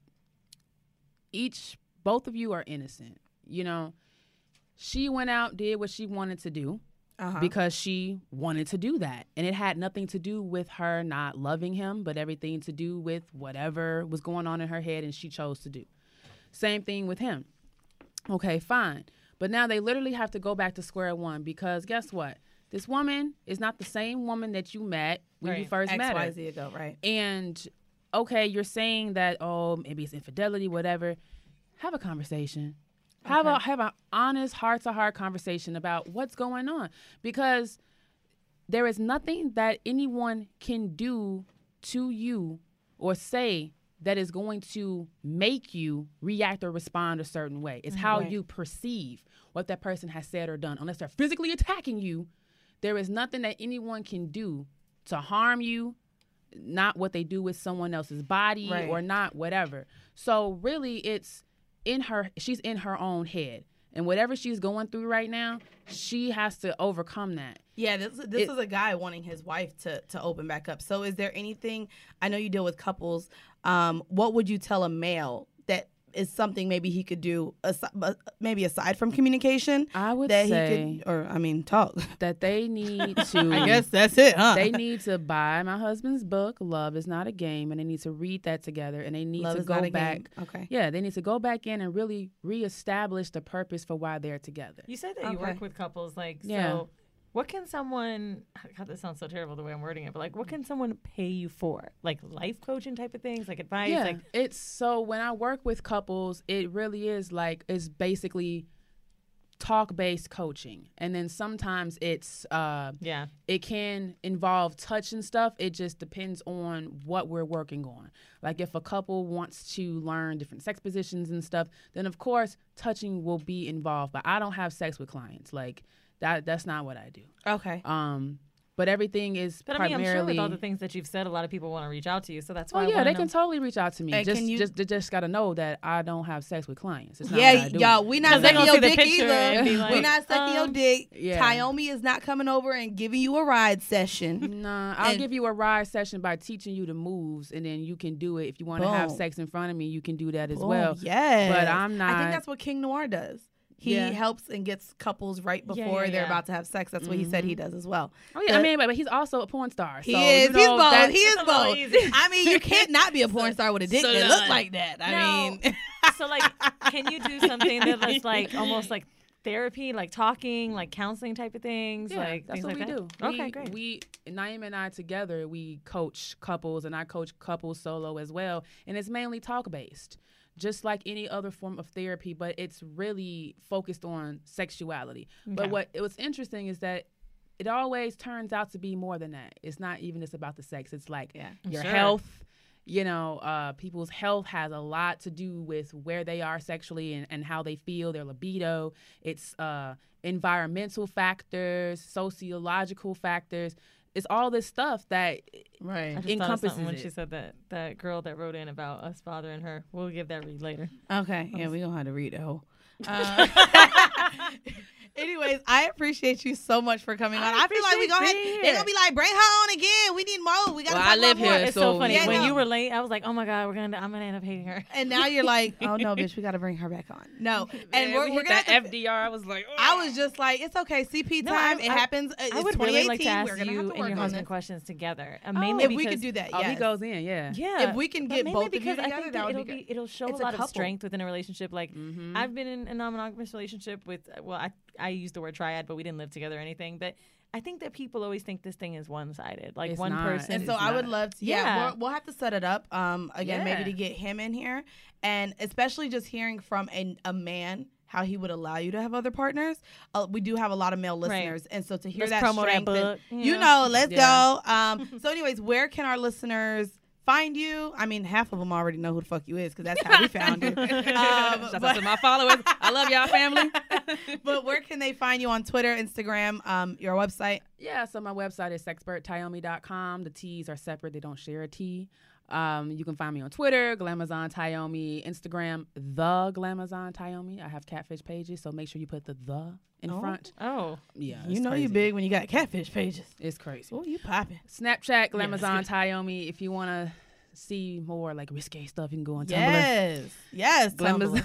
both of you are innocent. She went out, did what she wanted to do. Because she wanted to do that. And it had nothing to do with her not loving him, but everything to do with whatever was going on in her head and she chose to do. Same thing with him. Okay, fine. But now they literally have to go back to square one, because guess what? This woman is not the same woman that you met when you first met her. XYZ ago, right? And, okay, you're saying that, maybe it's infidelity, whatever. Have a conversation. Have an honest, heart-to-heart conversation about what's going on, because there is nothing that anyone can do to you or say that is going to make you react or respond a certain way. It's how you perceive what that person has said or done. Unless they're physically attacking you, there is nothing that anyone can do to harm you, not what they do with someone else's body or not whatever. So really she's in her own head, and whatever she's going through right now, she has to overcome that. Yeah, this is a guy wanting his wife to open back up. So is there anything, I know you deal with couples, what would you tell a male that is something maybe he could do, maybe aside from communication. I would that say, he could, or I mean, talk. that they need to. I guess that's it, huh? They need to buy my husband's book, Love Is Not a Game, and they need to read that together. And they need Love to is go not a back. game. Okay. Yeah, they need to go back in and really reestablish the purpose for why they're together. You said that you Okay. work with couples, like, Yeah. so what can someone, God, this sounds so terrible the way I'm wording it, but like, what can someone pay you for? Like life coaching type of things, like advice? Yeah, Like, it's so when I work with couples, it really is like, it's basically talk-based coaching. And then sometimes it's, yeah. it can involve touch and stuff. It just depends on what we're working on. Like if a couple wants to learn different sex positions and stuff, then of course touching will be involved. But I don't have sex with clients. Like that's not what I do. Okay. But everything is But I mean, primarily. I'm sure with all the things that you've said, a lot of people want to reach out to you. So that's why Oh I yeah, wanna they know. can totally reach out to me. And They just gotta know that I don't have sex with clients. It's not Yeah, what I do. y'all, we not 'Cause they sucking gonna your see the dick picture and be either. like, We not sucking your dick. Yeah. Tayomi is not coming over and giving you a ride session. Nah, I'll And- give you a ride session by teaching you the moves, and then you can do it. If you want to have Boom. sex in front of me, you can do that as Boom, well. yes. But I'm I not. think that's what King Noir does. He Yeah. helps and gets couples right Yeah, before yeah, they're yeah. about to have sex. That's what he said he does as well. Oh yeah, I The- mean, but he's also a porn star. He so, is. You know, He's both. that- He is That's a little both. easy. I mean, you can't not be a porn star with a dick So that done. look like that. I No. mean, So like, can you do something that's like almost like therapy, like talking, like counseling type of things? Yeah, like that's things what like we that? do. Okay, great. We Naeem and I together, we coach couples, and I coach couples solo as well, and it's mainly talk based, just like any other form of therapy, but it's really focused on sexuality. But Okay. what's interesting is that it always turns out to be more than that. It's not even just about the sex. It's like your Sure. health. You know, people's health has a lot to do with where they are sexually and how they feel, their libido. It's environmental factors, sociological factors. It's all this stuff that right. I just thought of encompasses something when it. she said that girl that wrote in about us bothering her. We'll give that read later. Okay. Yeah, we gonna have to read it whole. Anyways, I appreciate you so much for coming on. I feel like we gonna have, appreciate being they're here. gonna be like, bring her on again. We need more. We gotta Well, talk I live about more. here, It's so so, funny. yeah, When no. you were late, I was like, oh my God, I'm gonna end up hating her. And now you're like, oh no, bitch, we gotta bring her back on. No, and we're hit gonna that have to, FDR. I was like, I was just like, it's okay, CP No, time. I- it happens. It's I would really like to 2018. ask We're gonna you have to and work your on husband this. questions together. Oh, Mainly if because we could do that, oh, yes. he goes in, yeah. Yeah, If we can but get mainly both of you because I together, think that would it'll be great. it'll show It's a a lot of couple. strength within a relationship. Like Mm-hmm. I've been in a non-monogamous relationship with I used the word triad, but we didn't live together or anything. But I think that people always think this thing is one-sided, like It's one not. person. And It's so I would not. love to. Yeah. Yeah, we'll have to set it up again, maybe Yeah. to get him in here, and especially just hearing from a man how he would allow you to have other partners. We do have a lot of male Right. listeners, and so to hear Let's that promo that strength, book, and, you you know? know, let's Yeah. go. So, anyways, where can our listeners find you? I mean, half of them already know who the fuck you is because that's how we found you. Shout out But- to my followers. I love y'all, family. But where can they find you on Twitter, Instagram, your website? Yeah, so my website is sexperttayomi.com. The T's are separate. They don't share a T. You can find me on Twitter, Glamazon Tayomi, Instagram, The Glamazon Tayomi. I have catfish pages, so make sure you put the in Oh. front. Oh, Yeah, You it's know you crazy. big when you got catfish pages. It's crazy. Oh, you popping. Snapchat, that's Glamazon good. Tayomi. If you want to see more like risque stuff, you can go on Tumblr. Yes, Tumblr.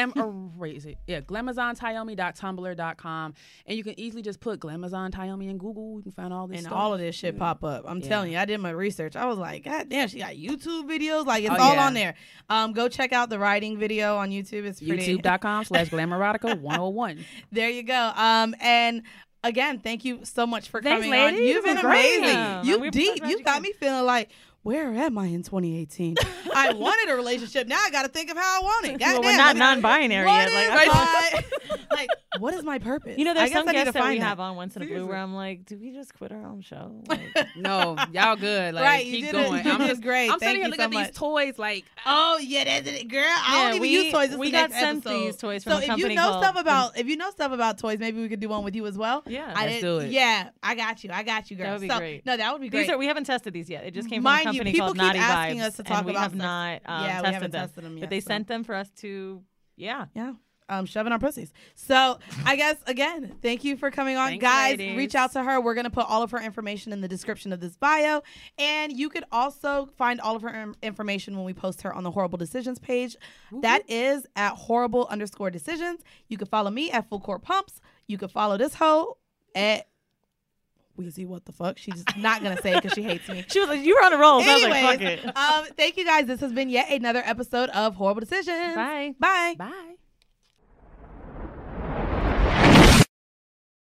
GlamazonTayomi.tumblr.com, and you can easily just put Glamazon Tayomi in Google. You can find all this And stuff. all of this shit pop up. I'm telling you, I did my research. I was like, God damn, she got YouTube videos. Like, it's Oh, all yeah. on there. Go check out the writing video on YouTube. It's pretty. YouTube.com/Glamorerotica101. There you go. And again, thank you so much for Thanks, coming on. ladies. You've been This was great. amazing. Yeah. You We were deep. so glad You you got came. me feeling like, where am I in 2018? I wanted a relationship. Now I got to think of how I want it. well, Goddamn, we're not let me- non-binary What yet. Like, is I thought- my- like, what is my purpose? you know, I there's guess some I need to guests that we find have on Once in a Blue Seriously. where I'm like, do we just quit our own show? Like, No, y'all good. Like, Right, you keep did it. going. You I'm did just great. I'm Thank sitting here you looking so at much. these toys like. Oh yeah, that's it, girl. I Yeah, don't even use toys. This we is the got next sent episode. these toys from So a if company you know called stuff about toys, maybe we could do one with you as well. Yeah. I Let's didn't- do it. Yeah, I got you, girl. That would be So, great. No, that would be great. we haven't tested these yet. It just came Mind from a you, company people called keep Naughty asking Vibes, us to talk and we about have sex. not Yeah, we tested haven't them. tested them yet, But they so. sent them for us to, yeah. Yeah. shoving our pussies. So I guess, again, thank you for coming on. Thanks, guys, ladies. reach out to her. We're going to put all of her information in the description of this bio. And you could also find all of her information when we post her on the Horrible Decisions page. That is at horrible_decisions. You can follow me at Full Court Pumps. You can follow this hoe at Weezy, what the fuck? She's not going to say it because she hates me. She was like, you were on a roll. So Anyways, I was like, fuck it. thank you guys. This has been yet another episode of Horrible Decisions. Bye. Bye. Bye.